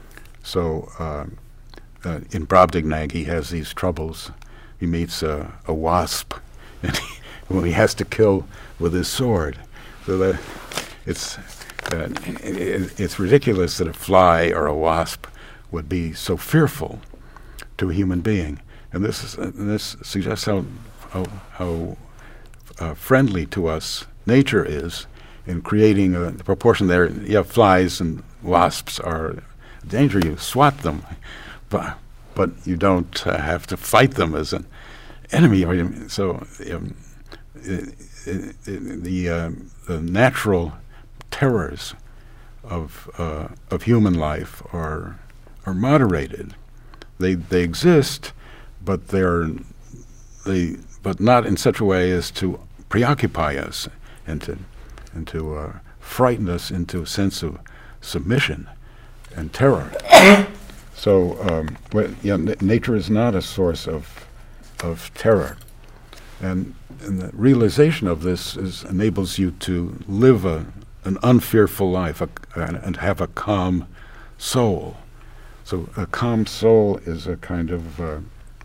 So uh, uh, in Brobdingnag, he has these troubles. He meets a, a wasp and he, whom he has to kill with his sword. So that it's uh, it, it's ridiculous that a fly or a wasp would be so fearful to a human being, and this is, uh, this suggests how how, how uh, friendly to us nature is in creating a proportion there. You have flies and wasps are a danger. You swat them, but but you don't uh, have to fight them as an enemy. So um, it, it, it, the uh, the natural terrors of uh, of human life are are moderated. They they exist, but they're they but not in such a way as to preoccupy us and to and to uh, frighten us into a sense of submission and terror. So um, well, yeah, n- nature is not a source of of terror, and, and the realization of this is, enables you to live a, an unfearful life a, and, and have a calm soul. So a calm soul is a kind of uh,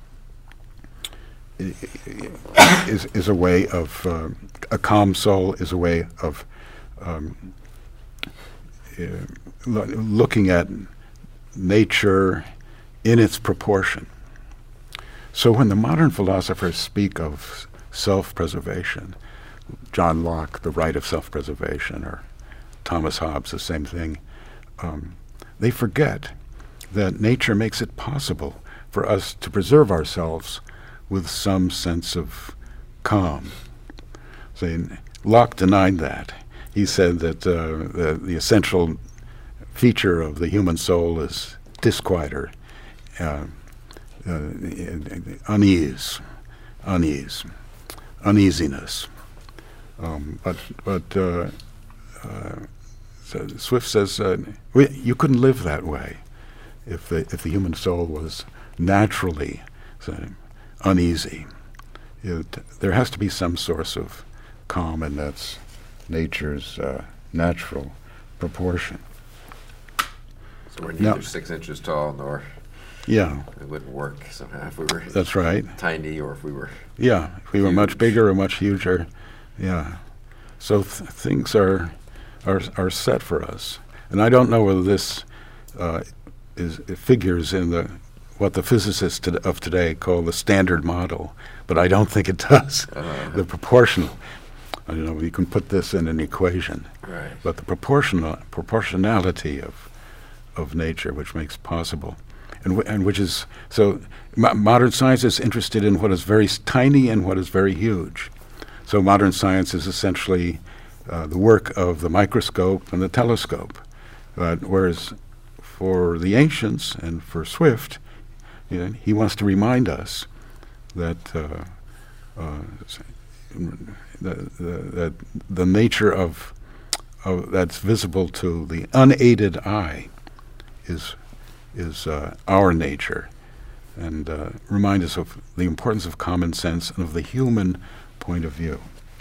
is is a way of uh, a calm soul is a way of um, uh, lo- looking at nature in its proportion. So when the modern philosophers speak of self-preservation, John Locke, the right of self-preservation, or Thomas Hobbes, the same thing, um, they forget that nature makes it possible for us to preserve ourselves with some sense of calm. So Locke denied that. He said that uh, the, the essential feature of the human soul is disquiet, or uh, uh, unease, unease, uneasiness. Um, but but uh, uh, so Swift says uh, we, you couldn't live that way if the if the human soul was naturally so, uneasy. It, there has to be some source of calm, and that's nature's uh, natural proportion. So we're neither Now, six inches tall nor yeah, it wouldn't work somehow if we were that's right. tiny or if we were. Yeah, if we were much Huge. bigger or much huger, yeah. So th- things are, are are set for us, and I don't know whether this uh, is it figures in the what the physicists to of today call the standard model, but I don't think it does. Uh, The proportional. I don't know. You can put this in an equation, right. but the proportional proportionality of of nature, which makes possible, and w- and which is so. Mo- modern science is interested in what is very s- tiny and what is very huge. So modern science is essentially uh, the work of the microscope and the telescope, uh, whereas for the ancients and for Swift, you know, he wants to remind us that uh, uh, the, the, that the nature of, of that's visible to the unaided eye is is uh, our nature, and uh, remind us of the importance of common sense and of the human point of view.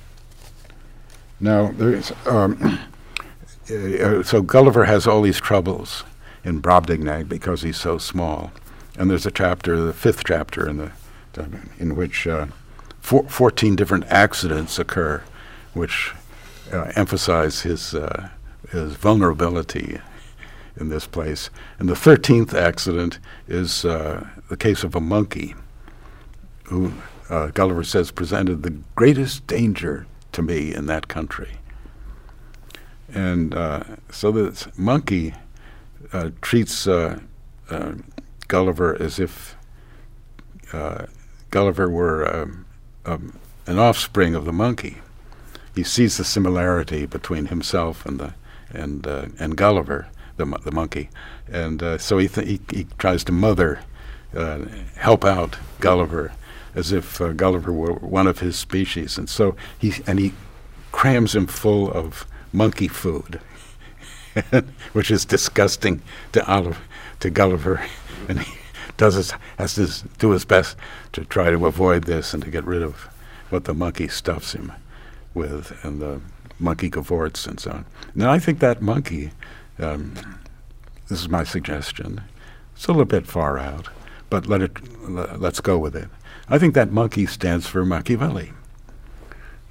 Now, there is, um, uh, so Gulliver has all these troubles in Brobdingnag because he's so small, and there's a chapter, the fifth chapter, in the in which uh, four, fourteen different accidents occur, which uh, emphasize his uh, his vulnerability in this place. And the thirteenth accident is uh, the case of a monkey who, uh, Gulliver says, presented the greatest danger to me in that country. And uh, so this monkey uh, treats uh, uh, Gulliver as if uh, Gulliver were um, um, an offspring of the monkey. He sees the similarity between himself and the and uh, and Gulliver, the the monkey, and uh, so he, th- he he tries to mother, uh, help out Gulliver, as if uh, Gulliver were one of his species, and so he and he crams him full of monkey food, which is disgusting to Olive, to Gulliver, and he does his has to do his best to try to avoid this and to get rid of what the monkey stuffs him with, and the monkey cavorts and so on. Now I think that monkey. Um, this is my suggestion. It's a little bit far out, but let it. Let's go with it. I think that monkey stands for Machiavelli.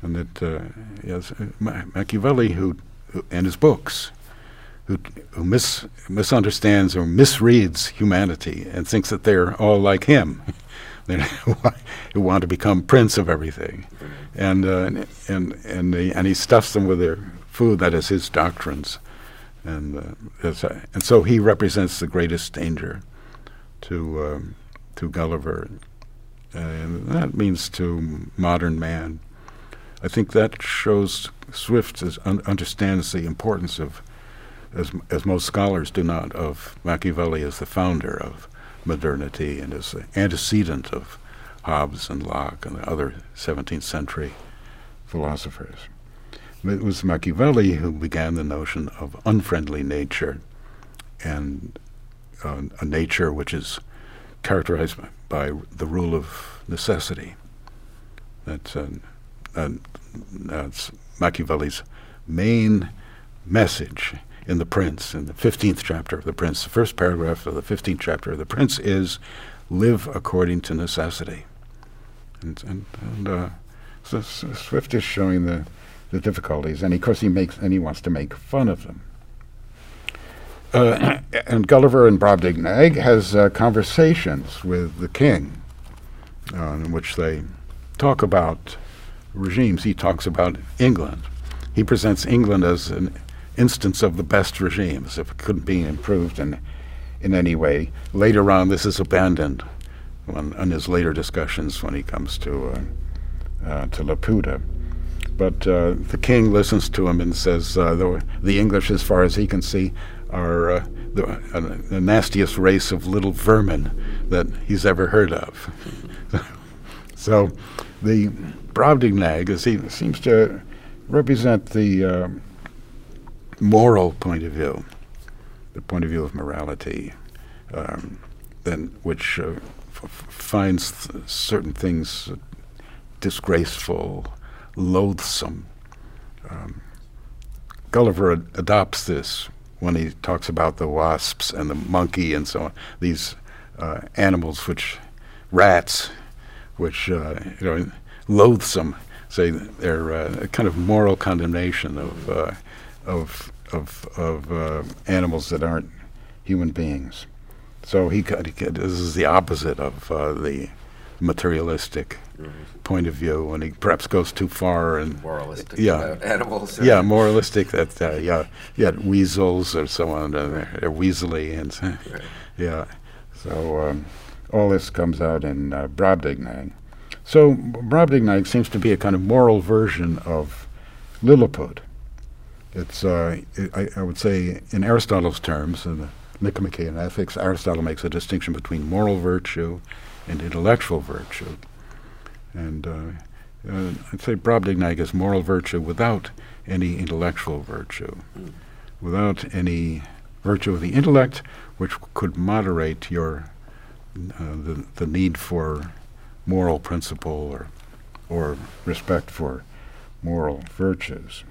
and that uh, yes, Ma- Machiavelli, who, who and his books, who, who mis, misunderstands or misreads humanity and thinks that they're all like him, who want to become prince of everything, and uh, and and they, and he stuffs them with their food, that is his doctrines, and uh, uh, and so he represents the greatest danger to um, to Gulliver, and that means to modern man. I think that shows Swift is un- understands the importance of, as as most scholars do not, of Machiavelli as the founder of modernity and as the antecedent of Hobbes and Locke and the other seventeenth century philosophers. It was Machiavelli who began the notion of unfriendly nature, and uh, a nature which is characterized by the rule of necessity. That's, uh, uh, that's Machiavelli's main message in The Prince, in the fifteenth chapter of The Prince. The first paragraph of the fifteenth chapter of The Prince is, live according to necessity. And, and, and uh, so, so Swift is showing the, the difficulties, and of course he makes, and he wants to make fun of them. Uh, and Gulliver in Brobdingnag has uh, conversations with the king, uh, in which they talk about regimes. He talks about England. He presents England as an instance of the best regime, as if it couldn't be improved in in any way. Later on, this is abandoned when, in his later discussions when he comes to uh, uh, to Laputa. But uh, the king listens to him and says, uh, the, the English, as far as he can see, are uh, the, uh, the nastiest race of little vermin that he's ever heard of. So the Brobdingnag is, he seems to represent the uh, moral point of view, the point of view of morality, um, then which uh, f- finds th- certain things uh, disgraceful, loathsome. Um, Gulliver ad- adopts this when he talks about the wasps and the monkey and so on, these uh, animals, which rats, which uh, you know, loathsome. Say they're uh, a kind of moral condemnation of uh, of of of uh, animals that aren't human beings. So he, got, he got, this is the opposite of uh, the materialistic right. point of view, and he perhaps goes too far and moralistic yeah, about animals. Yeah, moralistic. That uh, yeah, yeah, weasels or so on. Uh, they're, they're weaselly and right. yeah. So um, all this comes out in uh, Brobdingnag. So Brobdingnag seems to be a kind of moral version of Lilliput. It's, uh, it, I, I would say, in Aristotle's terms, in the Nicomachean Ethics, Aristotle makes a distinction between moral virtue and intellectual virtue. And uh, uh, I'd say Brobdingnag is moral virtue without any intellectual virtue, mm. without any virtue of the intellect, which could moderate your uh, the, the need for moral principle or or respect for moral virtues.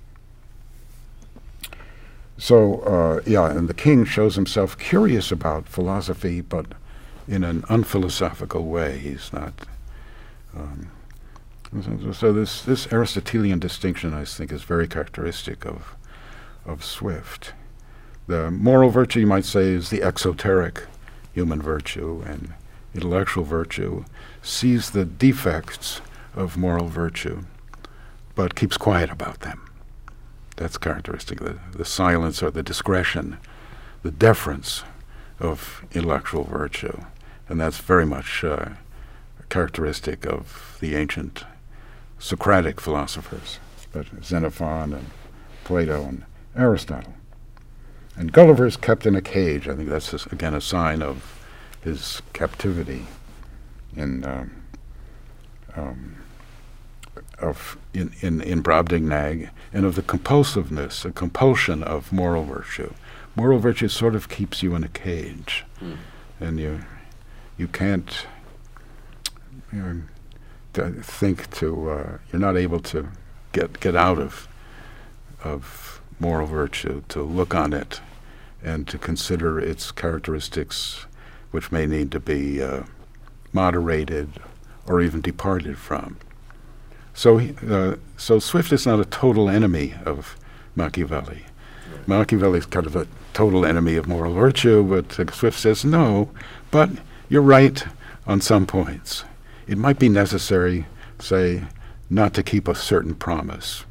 So, uh, yeah, and the king shows himself curious about philosophy, but in an unphilosophical way. He's not. Um, so, so this this Aristotelian distinction, I think, is very characteristic of of Swift. The moral virtue, you might say, is the exoteric human virtue, and intellectual virtue sees the defects of moral virtue, but keeps quiet about them. That's characteristic, the, the silence or the discretion, the deference of intellectual virtue. And that's very much uh, characteristic of the ancient Socratic philosophers, but Xenophon and Plato and Aristotle. And Gulliver's kept in a cage. I think that's, a, again, a sign of his captivity in um, um, of in, in, in Brobdingnag, and of the compulsiveness, a compulsion of moral virtue. Moral virtue sort of keeps you in a cage, mm. and you you can't you know, to think to uh, you're not able to get get out of of moral virtue, to look on it, and to consider its characteristics, which may need to be uh, moderated or even departed from. So, he- uh, so Swift is not a total enemy of Machiavelli. Right. Machiavelli is kind of a total enemy of moral virtue, but uh, Swift says no, but you're right on some points. It might be necessary, say, not to keep a certain promise.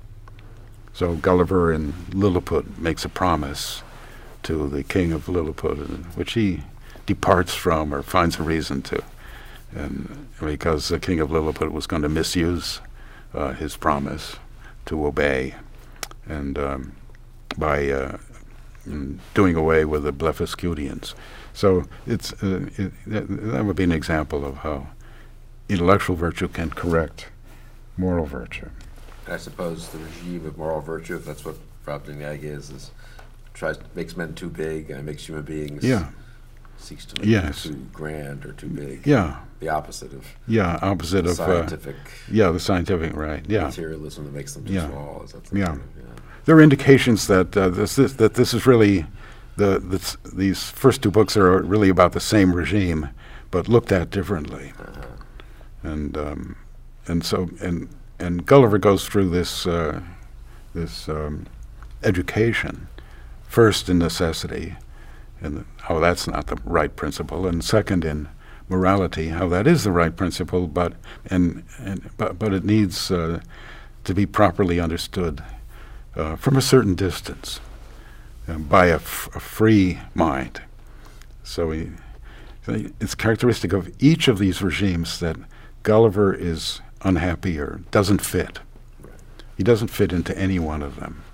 So Gulliver in Lilliput makes a promise to the king of Lilliput, which he departs from or finds a reason to, and because the king of Lilliput was going to misuse uh, his promise to obey, and um, by uh, mm, doing away with the Blefuscudians. So it's uh, it, that, that would be an example of how intellectual virtue can correct moral virtue. I suppose the regime of moral virtue, if that's what Brobdingnag is, is tries makes men too big and makes human beings Yeah. seeks to make Yes. them too grand or too big. Yeah. The opposite of Yeah. Opposite the of uh, scientific yeah, the scientific right. Yeah. materialism that makes them too Yeah. small. Is that Yeah. sort of- yeah. There are indications that uh, this, this that this is really the this, these first two books are really about the same regime, but looked at differently. Uh-huh. And um, and so and and Gulliver goes through this uh, this um, education, first in necessity, and how that's not the right principle, and second in morality, how that is the right principle, but and and but but it needs uh, to be properly understood uh, from a certain distance uh, by a, f- a free mind. So we, it's characteristic of each of these regimes that Gulliver is unhappy or doesn't fit. Right. He doesn't fit into any one of them.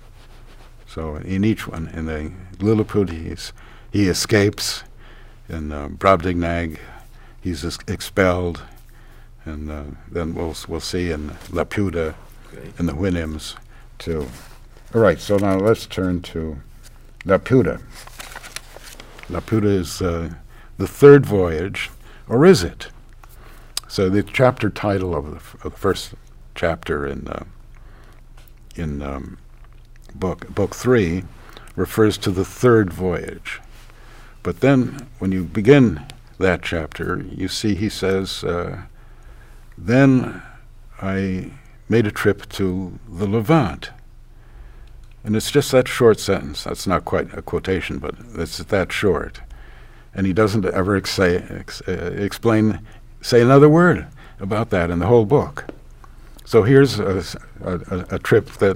So in each one, in the Lilliput, he's, he escapes. In uh, Brobdingnag, he's es- expelled. And uh, then we'll we'll see in Laputa Okay. and the Houyhnhnms too. All right, so now let's turn to Laputa. Laputa is uh, the third voyage, or is it? So the chapter title of the, f- of the first chapter in uh, in um, book book three refers to the third voyage. But then when you begin that chapter, you see he says, uh, then I made a trip to the Levant. And it's just that short sentence. That's not quite a quotation, but it's that short. And he doesn't ever ex- say, ex- uh, explain, say another word about that in the whole book. So here's a, s- a- a- a trip that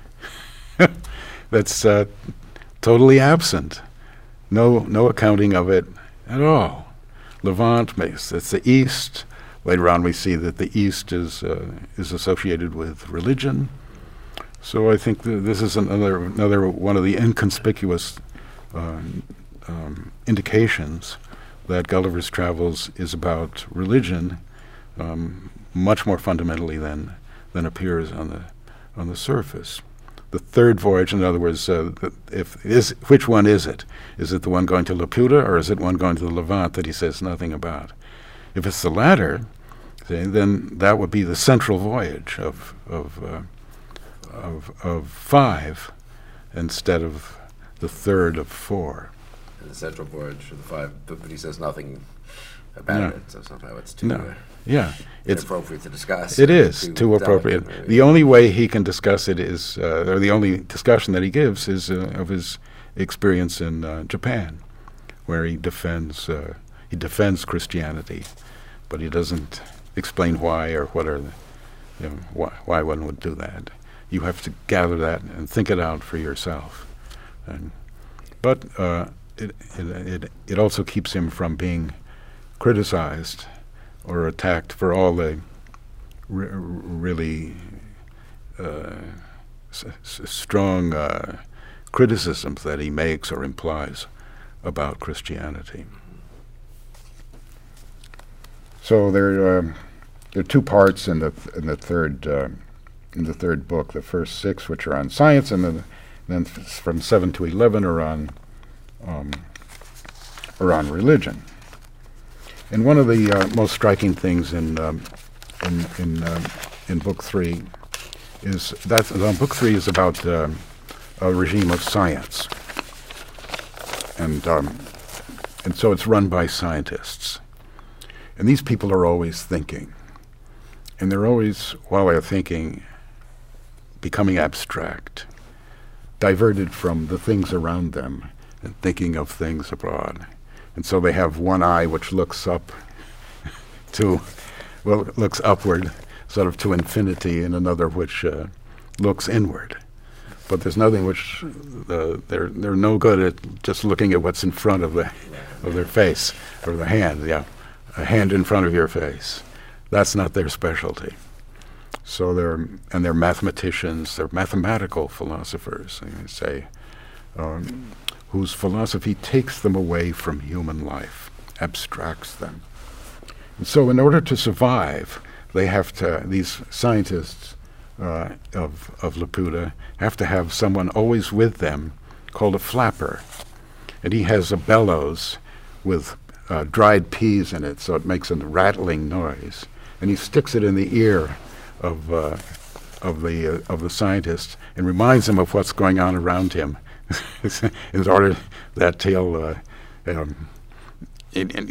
that's uh, totally absent. No, no accounting of it at all. Levant makes it's the East. Later on, we see that the East is uh, is associated with religion. So I think th- this is another another one of the inconspicuous uh, um, indications that Gulliver's Travels is about religion, um, much more fundamentally than than appears on the on the surface. The third voyage, in other words, uh, th- if is which one is it? Is it the one going to Laputa, or is it one going to the Levant that he says nothing about? If it's the latter, see, then that would be the central voyage of of uh, of, of five, instead of the third of four. And the central voyage for the five, but, but he says nothing about No. it, so somehow it's too No. uh, Yeah, it's inappropriate to discuss. it is Too too appropriate. delicate, The only way he can discuss it is, uh, or the only discussion that he gives is uh, of his experience in uh, Japan, where he defends uh, he defends Christianity, but he doesn't explain why or what are the, you know, why, why one would do that. You have to gather that and think it out for yourself. And, but uh, it, it it it also keeps him from being criticized or attacked for all the re- really uh, s- s- strong uh, criticisms that he makes or implies about Christianity. So there, um, there are two parts in the th- in the third uh, in the third book. The first six, which are on science, and then then f- from seven to eleven are on um, are on religion. And one of the uh, most striking things in um, in in, um, in book three is that uh, book three is about um, a regime of science, and um, and so it's run by scientists, and these people are always thinking. and they're always, while they're thinking, becoming abstract, diverted from the things around them and thinking of things abroad. And so they have one eye which looks up to, well, looks upward, sort of to infinity, and another which uh, looks inward. But there's nothing which uh, they're they're no good at just looking at what's in front of the of their face or the hand. Yeah, a hand in front of your face. That's not their specialty. So they're and they're mathematicians. They're mathematical philosophers. I say, um, whose philosophy takes them away from human life, abstracts them. And so, in order to survive, they have to. These scientists. Uh, of of Laputa have to have someone always with them called a flapper, and he has a bellows with uh, dried peas in it, so it makes a rattling noise, and he sticks it in the ear of uh, of the uh, of the scientist and reminds him of what's going on around him, in order that he'll uh, um, In, in,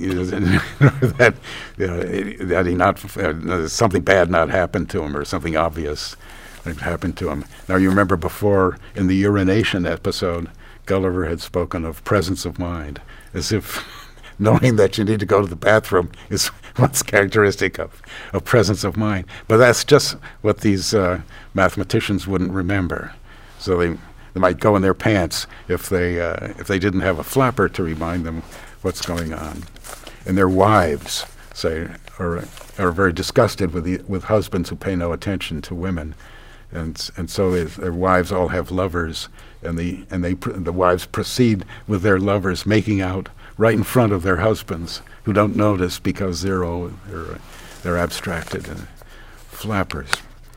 that uh, that he not uh, something bad not happened to him or something obvious happened to him. Now you remember before in the urination episode, Gulliver had spoken of presence of mind, as if knowing that you need to go to the bathroom is what's characteristic of, of presence of mind. But that's just what these uh, mathematicians wouldn't remember. So they they might go in their pants if they uh, if they didn't have a flapper to remind them what's going on. And their wives, say, are are very disgusted with the, with husbands who pay no attention to women, and and so they, their wives all have lovers, and the and they pr- the wives proceed with their lovers making out right in front of their husbands, who don't notice because they're all they're they're abstracted and flappers.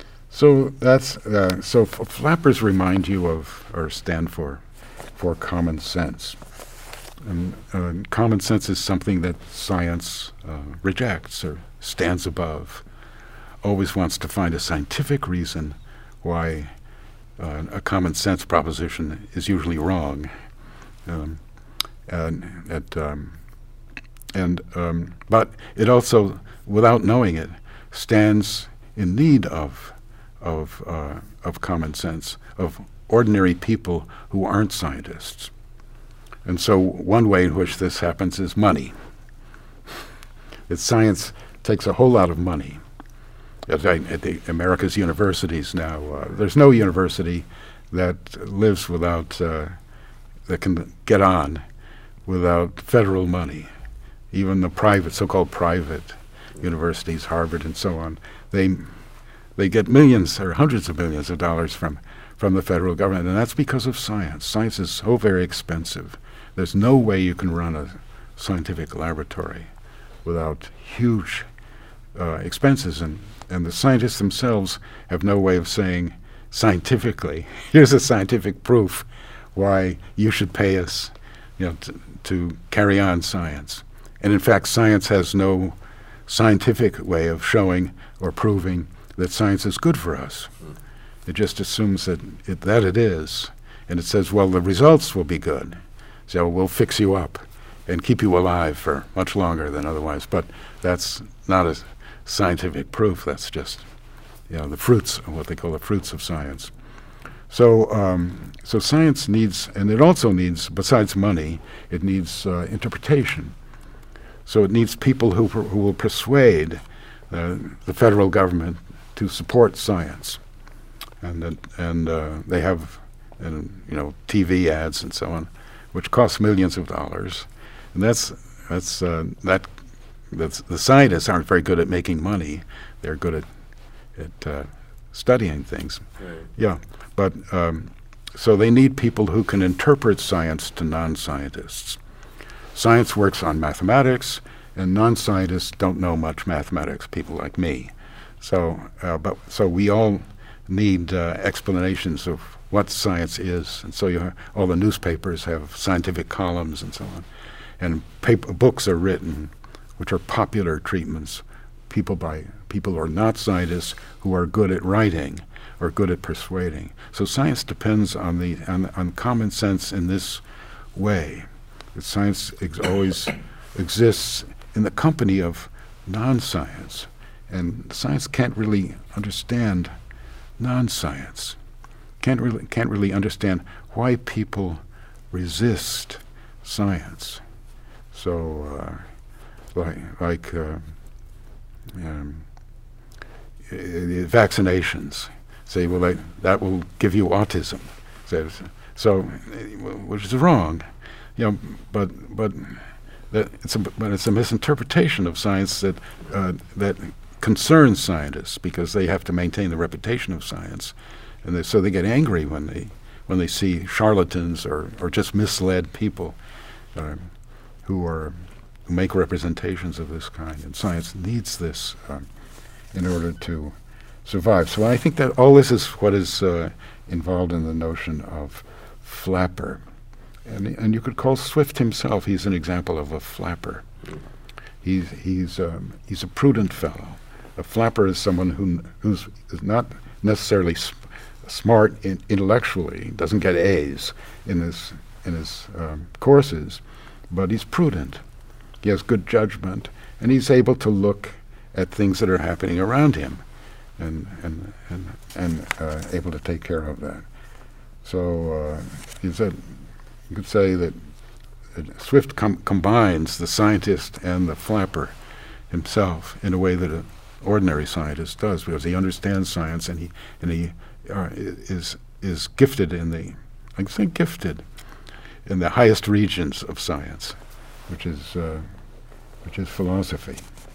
So that's uh, so f- flappers remind you of or stand for for common sense. And uh, common sense is something that science uh, rejects or stands above, always wants to find a scientific reason why uh, a common sense proposition is usually wrong. Um, and it, um, and um, but it also, without knowing it, stands in need of of uh, of common sense, of ordinary people who aren't scientists. And so one way in which this happens is money. That science takes a whole lot of money. At, at the America's universities now, uh, there's no university that lives without, uh, that can get on without federal money. Even the private, so-called private universities, Harvard and so on, they they get millions or hundreds of millions of dollars from, from the federal government, and that's because of science. Science is so very expensive. There's no way you can run a scientific laboratory without huge uh, expenses, and, and the scientists themselves have no way of saying scientifically, here's a scientific proof why you should pay us, you know, to, to carry on science. And in fact, science has no scientific way of showing or proving that science is good for us. It just assumes that it, that it is, and it says, well, the results will be good. So we'll fix you up and keep you alive for much longer than otherwise. But that's not a scientific proof. That's just, you know, the fruits, what they call the fruits of science. So, um, so science needs, and it also needs, besides money, it needs uh, interpretation. So it needs people who pr- who will persuade uh, the federal government to support science, and uh, and uh, they have, and you know, T V ads and so on, which cost millions of dollars, and that's that's uh, that that's the scientists aren't very good at making money. They're good at at uh, studying things. Right. Yeah, but um, so they need people who can interpret science to non-scientists. Science works on mathematics, and non-scientists don't know much mathematics. People like me, so uh, but so we all need uh, explanations of what science is, and so you ha- all the newspapers have scientific columns and so on, and paper, books are written, which are popular treatments, people by people who are not scientists who are good at writing or good at persuading. So science depends on the on, on common sense in this way. That science ex- always exists in the company of non-science, and science can't really understand non-science. Can't really can't really understand why people resist science. So, uh, like like uh, um, uh, vaccinations. Say, well, they, that will give you autism. So, so, which is wrong, you know. But but that it's a but it's a misinterpretation of science that uh, that concerns scientists, because they have to maintain the reputation of science, and they, so they get angry when they when they see charlatans or or just misled people uh, who are who make representations of this kind. And science needs this uh, in order to survive. So I think that all this is what is uh, involved in the notion of flapper. And, and you could call Swift himself, he's an example of a flapper. He's, he's, um, he's a prudent fellow. A flapper is someone who who's is not necessarily sp- smart in intellectually, doesn't get A's in his, in his um, courses, but he's prudent. He has good judgment, and he's able to look at things that are happening around him and and and, and uh, able to take care of that. So uh, he's a, you could say that uh, Swift com- combines the scientist and the flapper himself in a way that an ordinary scientist does, because he understands science and he and he uh, is is gifted in the I say gifted in the highest regions of science, which is uh, which is philosophy.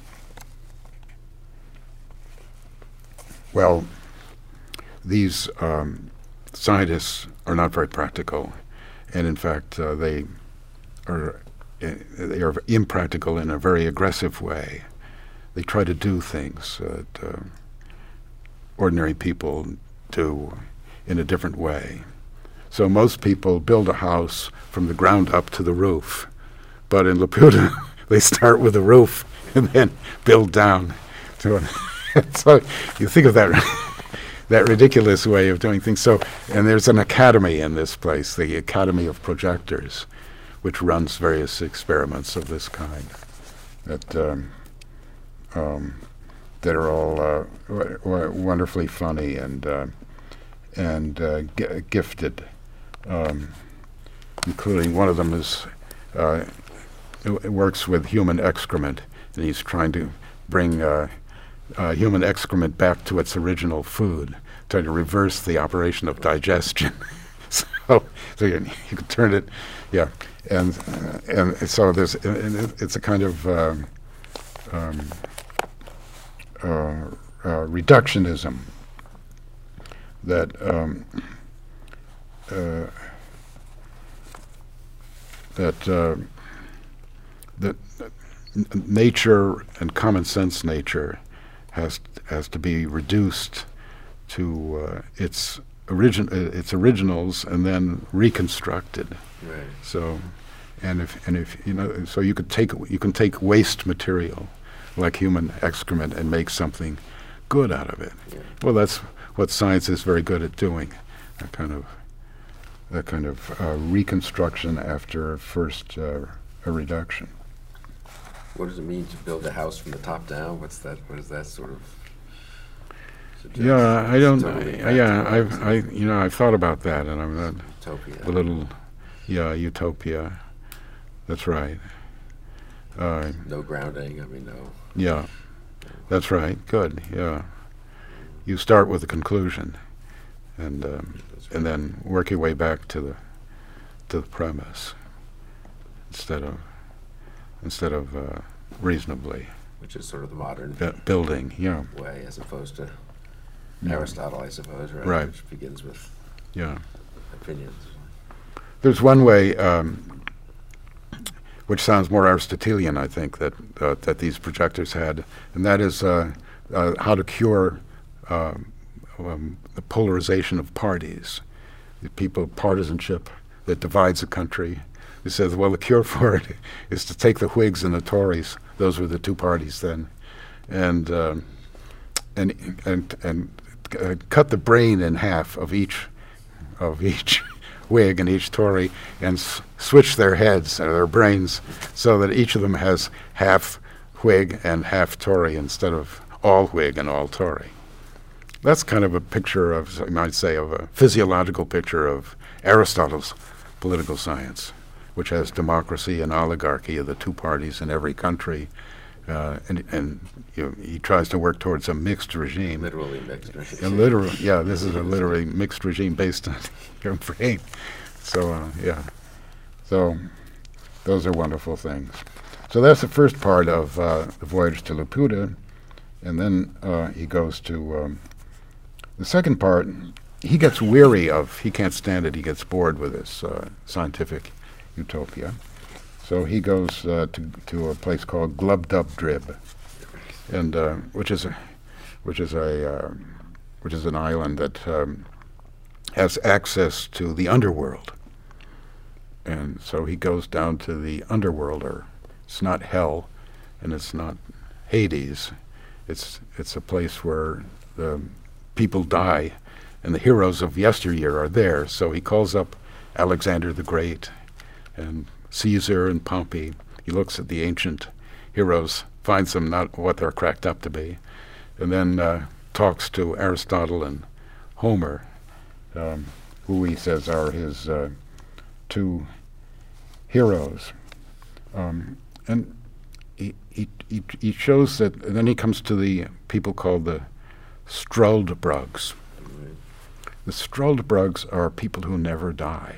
Well, these um, scientists are not very practical, and in fact, uh, they are uh, they are impractical in a very aggressive way. They try to do things that uh, ordinary people do in a different way. So most people build a house from the ground up to the roof, but in Laputa, they start with the roof and then build down to it. So you think of that that ridiculous way of doing things. So, and there's an academy in this place, the Academy of Projectors, which runs various experiments of this kind that um, um, that are all uh, w- w- wonderfully funny and uh, and uh, g- gifted. Um, including one of them is uh, it works with human excrement, and he's trying to bring uh, uh, human excrement back to its original food, trying to reverse the operation of digestion. so, so you, you can turn it, yeah, and uh, and so there's and it, it's a kind of um, um, uh, uh, reductionism that. Um, Uh, that uh, that n- nature and common sense nature has has to be reduced to uh, its origin uh, its originals and then reconstructed. Right. So, and if and if you know, so you could take you can take waste material like human excrement and make something good out of it. Yeah. Well, that's what science is very good at doing. That kind of that kind of uh, reconstruction after first uh, a reduction. What does it mean to build a house from the top down? What's that? What is that sort of? suggest? Yeah, I don't. Totally Uh, yeah, back I've to I you know I've thought about that, and I'm not utopia. a little, yeah, utopia. That's right. Uh, No grounding. I mean, no. yeah, that's right. Good. Yeah, you start with the conclusion, and um, That's right. and then work your way back to the to the premise instead of instead of uh, reasonably Which is sort of the modern bu- building. Yeah, way, as opposed to Yeah. Aristotle, I suppose, right? Right. Which begins with yeah. opinions. There's one way, um, which sounds more Aristotelian, I think, that uh, that these projectors had, and that is uh, uh, how to cure um, um, the polarization of parties, the people partisanship that divides a country. He says, well, the cure for it is to take the Whigs and the Tories; those were the two parties then, and um, and and and uh, cut the brain in half of each of each Whig and each Tory, and s- switch their heads or their brains so that each of them has half Whig and half Tory instead of all Whig and all Tory. That's kind of a picture of, you might say, of a physiological picture of Aristotle's political science, which has democracy and oligarchy of the two parties in every country, uh, and, and you know, he tries to work towards a mixed regime. Literally mixed regime. A literal, yeah, this is a literally mixed regime based on your brain. So, uh, yeah. So, those are wonderful things. So that's the first part of uh, the voyage to Laputa, and then uh, he goes to um, the second part. He gets weary of, he can't stand it, he gets bored with this uh, scientific utopia. So he goes uh, to to a place called Glubbdubdrib, and uh, which is a which is a uh, which is an island that um, has access to the underworld. And so he goes down to the underworld, or it's not hell, and it's not Hades. It's it's a place where the people die, and the heroes of yesteryear are there. So he calls up Alexander the Great, and Caesar and Pompey. He looks at the ancient heroes, finds them not what they're cracked up to be, and then uh, talks to Aristotle and Homer, um, who he says are his uh, two heroes. Um, and he, he, he, he shows that, and then he comes to the people called the Struldbrugs. The Struldbrugs are people who never die.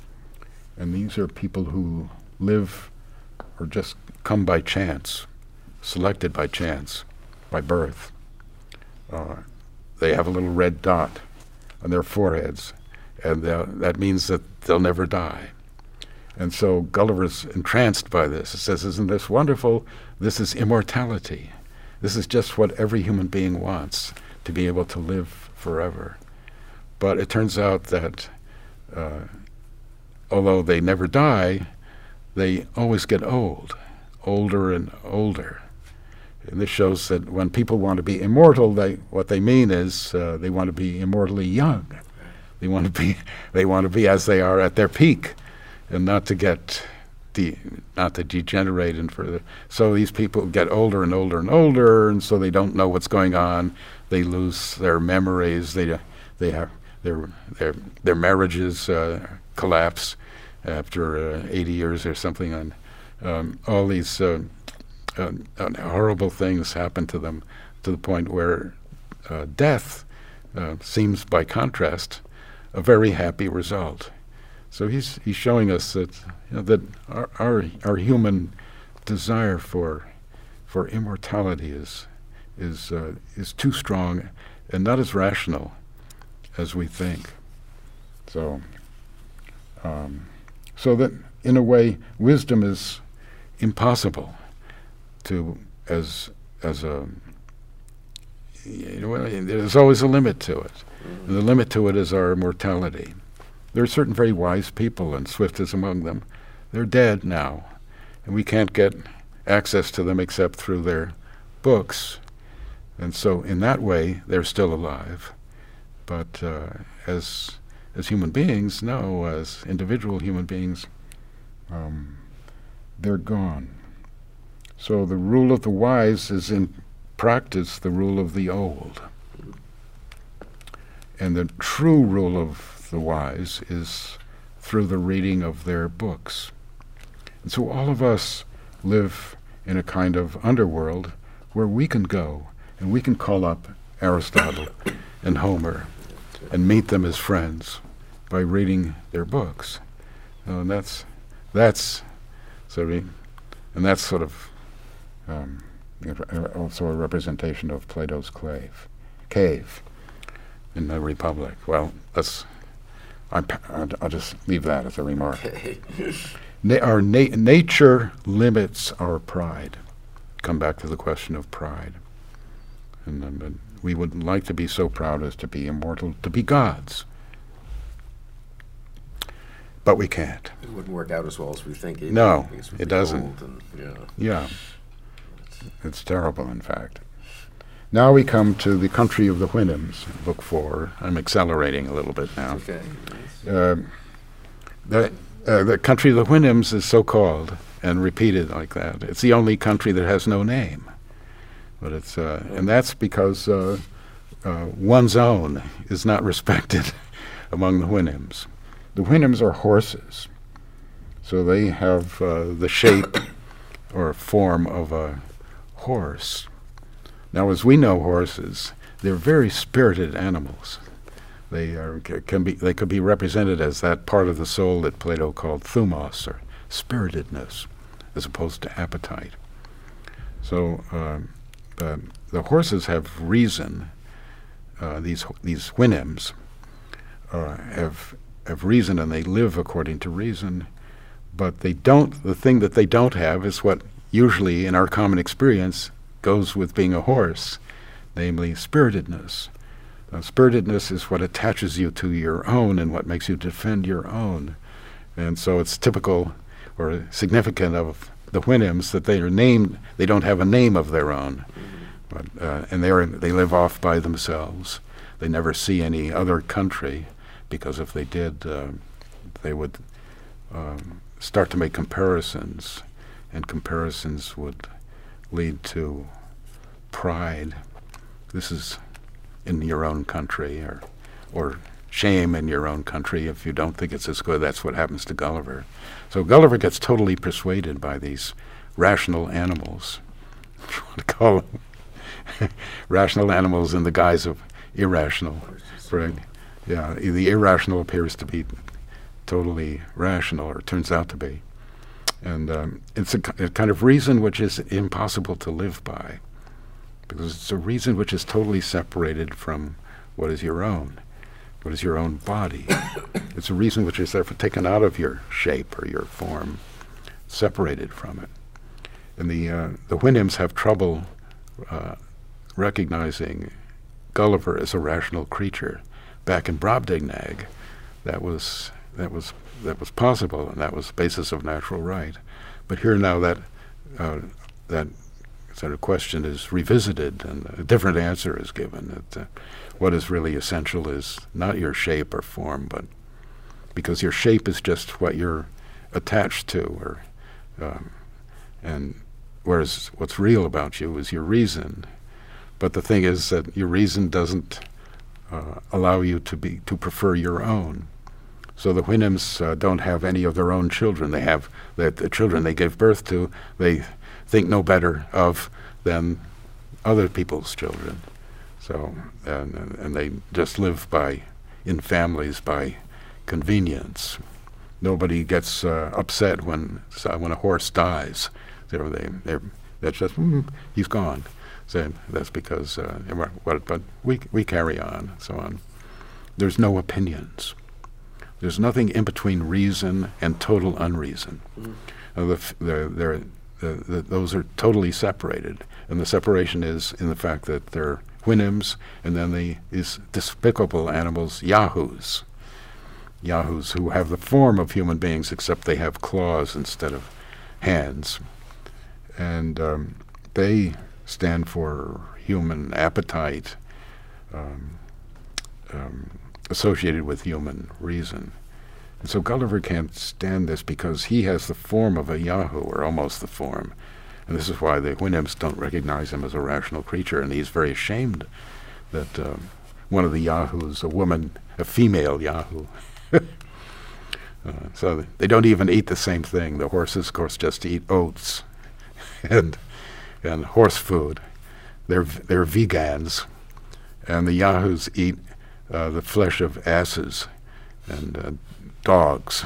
And these are people who live or just come by chance, selected by chance, by birth. Uh, they have a little red dot on their foreheads, and that means that they'll never die. And so Gulliver's entranced by this. He says, isn't this wonderful? This is immortality. This is just what every human being wants, to be able to live forever. But it turns out that uh, although they never die, they always get old, older and older. And this shows that when people want to be immortal, they what they mean is uh, they want to be immortally young. They want to be they want to be as they are at their peak, and not to get de- not to degenerate and further. So these people get older and older and older, and so they don't know what's going on. They lose their memories. They they have their their their marriages uh, collapse after uh, eighty years or something, and um, all these uh, uh, uh, horrible things happen to them, to the point where uh, death uh, seems, by contrast, a very happy result. So he's he's showing us that you know, that our, our our human desire for for immortality is is uh, is too strong and not as rational as we think. So. Um, So that, in a way, wisdom is impossible to, as as a, you know, there's always a limit to it. Mm-hmm. And the limit to it is our mortality. There are certain very wise people, and Swift is among them. They're dead now, and we can't get access to them except through their books. And so in that way, they're still alive. But uh, as as human beings, no, as individual human beings, um, they're gone. So the rule of the wise is in practice the rule of the old. And the true rule of the wise is through the reading of their books. And so all of us live in a kind of underworld where we can go and we can call up Aristotle and Homer and meet them as friends by reading their books. Uh, and that's that's sort of, and that's sort of um, also a representation of Plato's cave, cave in the Republic. Well, that's I'm, I'll just leave that as a remark. Okay. Na- our na- nature limits our pride. Come back to the question of pride. And um, we would like to be so proud as to be immortal, to be gods. But we can't. It wouldn't work out as well as we think. Either, No, because we'd it be doesn't. old and, yeah. Yeah. It's terrible, in fact. Now we come to the country of the Houyhnhnms, book four. I'm accelerating a little bit now. Okay. Nice. Uh, the, uh, the country of the Houyhnhnms is so called and repeated like that. It's the only country that has no name. But it's uh, and that's because uh, uh, one's own is not respected among the Houyhnhnms. The Houyhnhnms are horses, so they have uh, the shape or form of a horse. Now, as we know horses, they're very spirited animals. They are can be they could be represented as that part of the soul that Plato called thumos, or spiritedness, as opposed to appetite. So uh, the, the horses have reason. Uh, these these Houyhnhnms uh, have have reason, and they live according to reason. But they don't. The thing that they don't have is what usually in our common experience goes with being a horse, namely spiritedness. Uh, spiritedness is what attaches you to your own and what makes you defend your own. And so it's typical or significant of the Houyhnhnms that they are named, they don't have a name of their own. But, uh, and they are they live off by themselves. They never see any other country, because if they did, uh, they would um, start to make comparisons, and comparisons would lead to pride. This is in your own country, or or shame in your own country if you don't think it's as good. That's what happens to Gulliver. So Gulliver gets totally persuaded by these rational animals. If you want to call them rational animals in the guise of irrational. Right? Yeah, the irrational appears to be totally rational, or turns out to be. And um, it's a, a kind of reason which is impossible to live by, because it's a reason which is totally separated from what is your own, what is your own body. It's a reason which is therefore taken out of your shape or your form, separated from it. And the uh, the Houyhnhnms have trouble uh, recognizing Gulliver as a rational creature. Back in Brobdingnag, that was that was that was possible, and that was the basis of natural right. But here now that uh, that sort of question is revisited, and a different answer is given. That uh, what is really essential is not your shape or form, but because your shape is just what you're attached to, or um, and whereas what's real about you is your reason. But the thing is that your reason doesn't uh, allow you to be to prefer your own. So the Houyhnhnms uh, don't have any of their own children. They have the, the children they gave birth to. They think no better of than other people's children. So and and they just live by in families by convenience. Nobody gets uh, upset when uh, when a horse dies. They're, they they're that's just mm, he's gone. So that's because uh, what, but we we carry on and so on. There's no opinions. There's nothing in between reason and total unreason. Mm. Uh, the, f- they're, they're, the, the, those are totally separated, and the separation is in the fact that they're Houyhnhnms, and then the, these despicable animals, yahoos, yahoos who have the form of human beings except they have claws instead of hands, and um, they stand for human appetite, um, um, associated with human reason. And so Gulliver can't stand this because he has the form of a Yahoo, or almost the form. And this is why the Houyhnhnms don't recognize him as a rational creature, and he's very ashamed that uh, one of the Yahoos, a woman, a female Yahoo. uh, so they don't even eat the same thing. The horses, of course, just eat oats and and horse food. They're they're vegans, and the Yahoos eat Uh, the flesh of asses and uh, dogs.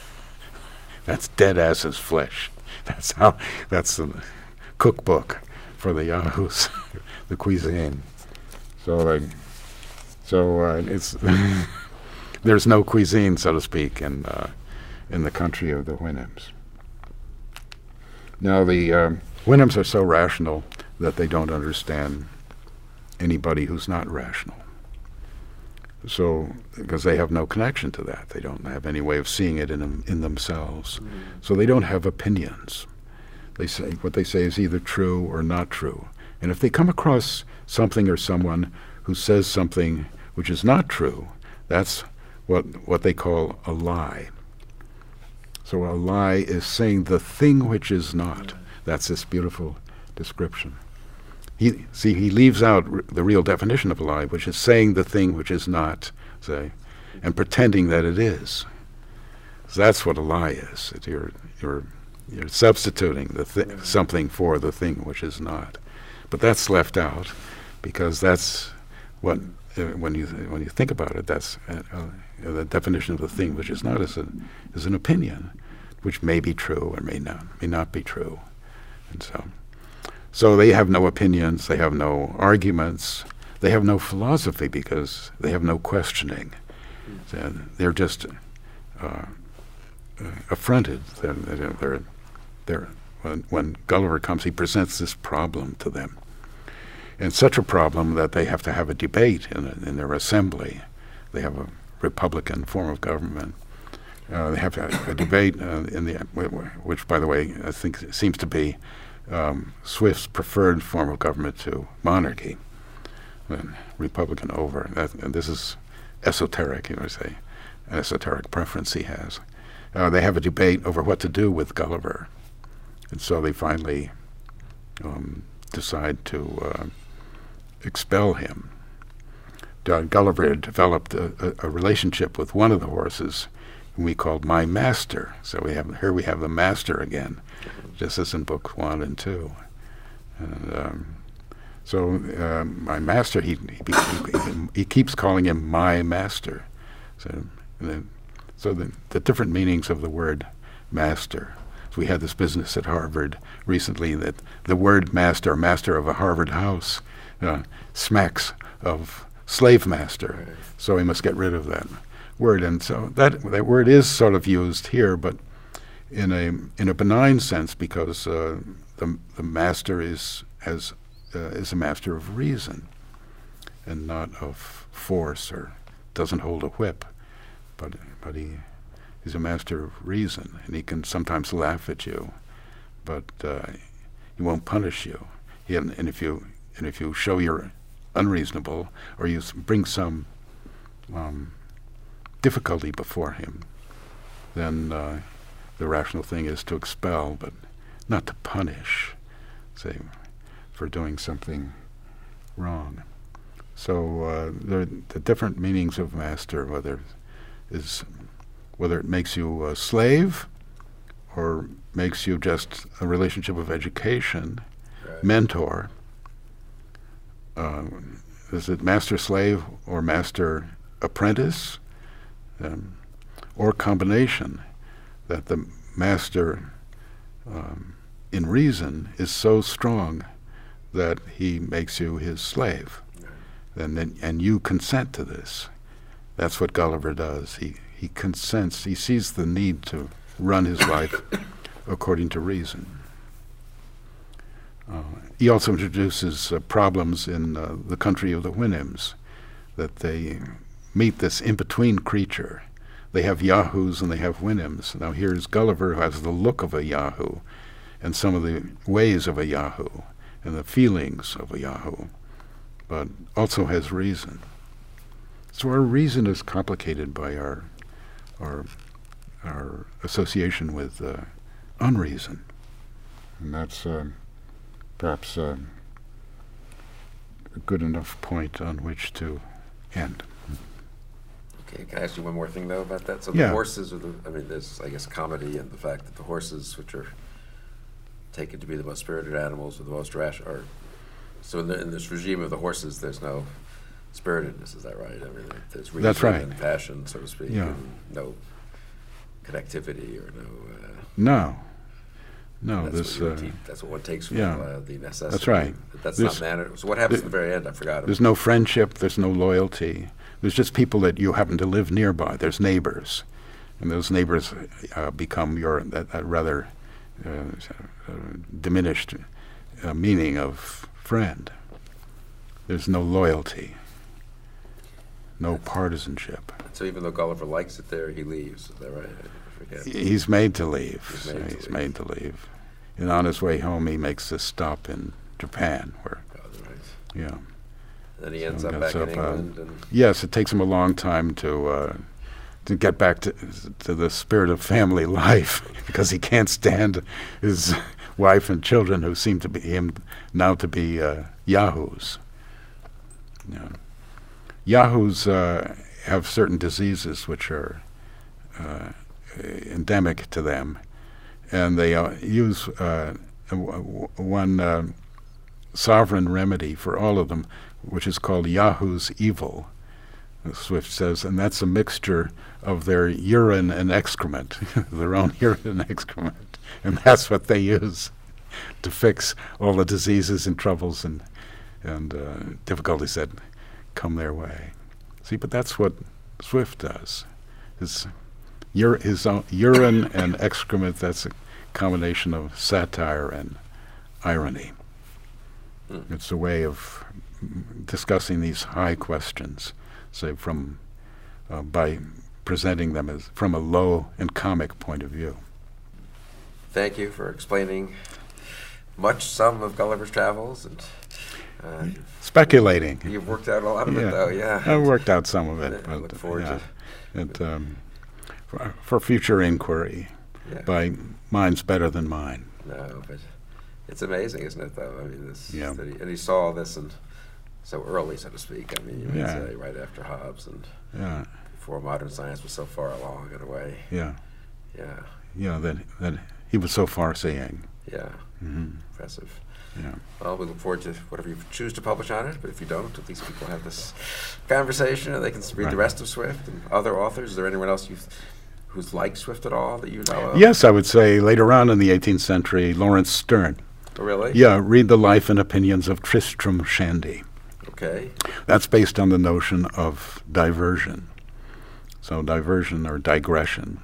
That's dead asses' flesh. That's how. That's the cookbook for the Yahoos, the cuisine. So, uh, so uh, it's there's no cuisine, so to speak, in uh, in the country of the Houyhnhnms. Now the um, Houyhnhnms are so rational that they don't understand anybody who's not rational. So, because they have no connection to that, they don't have any way of seeing it in them, in themselves. Mm. So they don't have opinions. They say what they say is either true or not true. And if they come across something or someone who says something which is not true, that's what what they call a lie. So a lie is saying the thing which is not. That's this beautiful description. he see he leaves out r- the real definition of a lie, which is saying the thing which is not, say, and pretending that it is. So that's what a lie is. That you're you're you're substituting the thi- something for the thing which is not. But that's left out because that's what uh, when you th- when you think about it, that's uh, uh, the definition of the thing which is not is, a, is an opinion, which may be true or may not may not be true, and so so they have no opinions, they have no arguments, they have no philosophy because they have no questioning. So they're just uh, uh, affronted. They're, they're, they're, they're when, when Gulliver comes, he presents this problem to them. And such a problem that they have to have a debate in, a, in their assembly. They have a republican form of government. Uh, they have to have a debate uh, in the, which, by the way, I think seems to be um, Swift's preferred form of government to monarchy. And Republican over. That, and this is esoteric, you would say, an esoteric preference he has. Uh, they have a debate over what to do with Gulliver. And so they finally um, decide to uh, expel him. Uh, Gulliver had developed a, a, a relationship with one of the horses, whom we called My Master. So we have here we have the master again, just as in books one and two. And um, so uh, My Master, he he, he he keeps calling him My Master. So the, so the, the different meanings of the word master. So we had this business at Harvard recently that the word master, master of a Harvard house, uh, smacks of slave master. Right. So we must get rid of that word. And so that that word is sort of used here, but in a in a benign sense, because uh, the the master is as uh, is a master of reason, and not of force, or doesn't hold a whip, but but he he's a master of reason, and he can sometimes laugh at you, but uh, he won't punish you. He, and, and if you and if you show you're unreasonable, or you s- bring some um, difficulty before him, then uh, the rational thing is to expel, but not to punish, say, for doing something wrong. So uh, there are the different meanings of master, whether is whether it makes you a slave or makes you just a relationship of education, right. mentor. Uh, is it master-slave or master-apprentice? Um, or combination, that the master um, in reason is so strong that he makes you his slave. Right. And, then, and you consent to this. That's what Gulliver does. He, he consents, he sees the need to run his life according to reason. Uh, he also introduces uh, problems in uh, the country of the Houyhnhnms, that they meet this in-between creature. They have Yahoos and they have Houyhnhnms. Now here's Gulliver, who has the look of a Yahoo, and some of the ways of a Yahoo, and the feelings of a Yahoo, but also has reason. So our reason is complicated by our our, our association with uh, unreason. And that's uh, perhaps uh, a good enough point on which to end. Okay, can I ask you one more thing, though, about that? So yeah. the horses are the, I mean, there's, I guess, comedy and the fact that the horses, which are taken to be the most spirited animals or the most rational, are, so in, the, in this regime of the horses, there's no spiritedness, is that right? I mean, there's reason That's right. and passion, so to speak, yeah. and no connectivity or no... Uh, no. No, that's this... What Uh, te- that's what one takes from yeah. uh, the necessity. That's right. But that's There's- not manner. So what happens at the very end? I forgot. There's no friendship, there's no loyalty. There's just people that you happen to live nearby. There's neighbors. And those neighbors uh, become your that, that rather uh, uh, diminished uh, meaning of friend. There's no loyalty, no That's partisanship. So even though Gulliver likes it there, he leaves. Is that right? I forget. He's made to leave. He's So made to he's leave. made to leave. And on his way home, he makes a stop in Japan, where, Oh, right. yeah. And then he So ends he up goes back in up, uh, England. And Yes, it takes him a long time to uh, to get back to to the spirit of family life, because he can't stand his wife and children, who seem to be him now to be uh, yahoos. You know, yahoos uh, have certain diseases which are uh, endemic to them, and they uh, use uh, w- w- one uh, sovereign remedy for all of them, which is called Yahoo's evil, Swift says, and that's a mixture of their urine and excrement, their own urine and excrement, and that's what they use to fix all the diseases and troubles and and uh, difficulties that come their way. See, but that's what Swift does. His, ur- his own urine and excrement, that's a combination of satire and irony. Mm. It's a way of discussing these high questions, say, from uh, by presenting them as from a low and comic point of view. Thank you for explaining much, some of Gulliver's Travels, and uh, speculating. You've worked out a lot of yeah. it, though. Yeah, I've worked out some of it. I look forward yeah. to it. Um, for, for future inquiry yeah. by minds better than mine. No, but it's amazing, isn't it? Though I mean, this yeah. that he, and he saw this and so early, so to speak. I mean, you yeah. might say right after Hobbes and yeah. before modern science was so far along in a way. Yeah. Yeah. Yeah. That that he was so far seeing. Yeah. Mm-hmm. Impressive. Yeah. Well, we look forward to whatever you choose to publish on it, but if you don't, at least people have this conversation and they can read right. the rest of Swift and other authors. Is there anyone else you've, who's like Swift at all that you know of? Yes, I would say later on in the eighteenth century, Lawrence Sterne. Oh, really? Yeah, read the life and opinions of Tristram Shandy. Okay. That's based on the notion of diversion. So diversion or digression.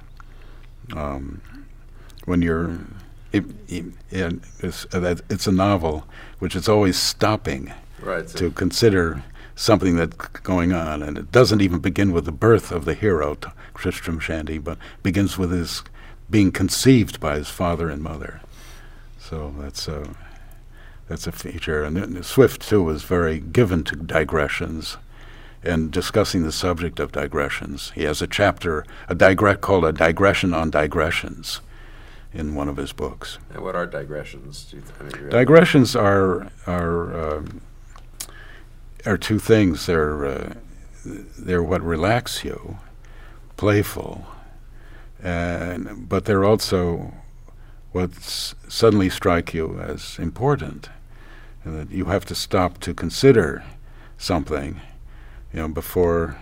Um, when you're... It, it, it, it's, uh, it's a novel which is always stopping right, so to consider something that's going on, and it doesn't even begin with the birth of the hero, t- Tristram Shandy, but begins with his being conceived by his father and mother. So that's a that's a feature, and, and Swift too was very given to digressions and discussing the subject of digressions. He has a chapter, a digre- called a digression on digressions, in one of his books. And what are digressions? Do you th- I mean, digressions are are um, are two things. They're uh, they're what relax you, playful, and but they're also what s- suddenly strike you as important, and that you have to stop to consider something, you know, before.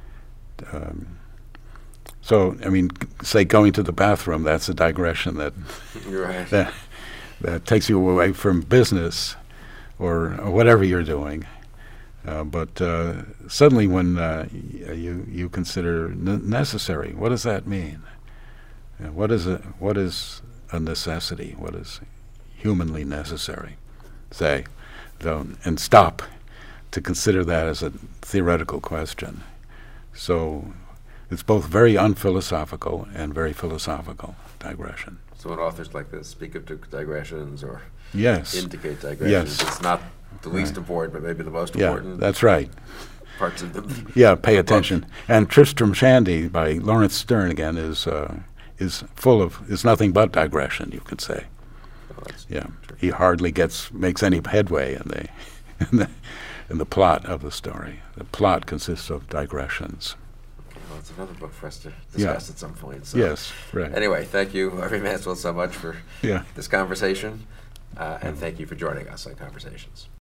Um, So, I mean, say going to the bathroom, that's a digression that right. that, that takes you away from business or, or whatever you're doing. Uh, but uh, suddenly when uh, y- you, you consider n- necessary, what does that mean? Uh, what is a, what is a necessity? What is humanly necessary? Say, don't, and stop to consider that as a theoretical question. So it's both very unphilosophical and very philosophical digression. So when authors like this speak of dig- digressions or yes. indicate digressions, yes. it's not the least right. important, but maybe the most yeah, important. That's right. Parts of them. Yeah, pay attention. And Tristram Shandy by Lawrence Sterne again is uh, is full of is nothing but digression, you could say. Oh, that's yeah, true. he hardly gets makes any headway in the in the in the plot of the story. The plot consists of digressions. Well, it's another book for us to discuss Yeah. at some point. So. Yes, right. Anyway, thank you, Harvey Mansfield, so much for Yeah. this conversation, uh, and thank you for joining us on Conversations.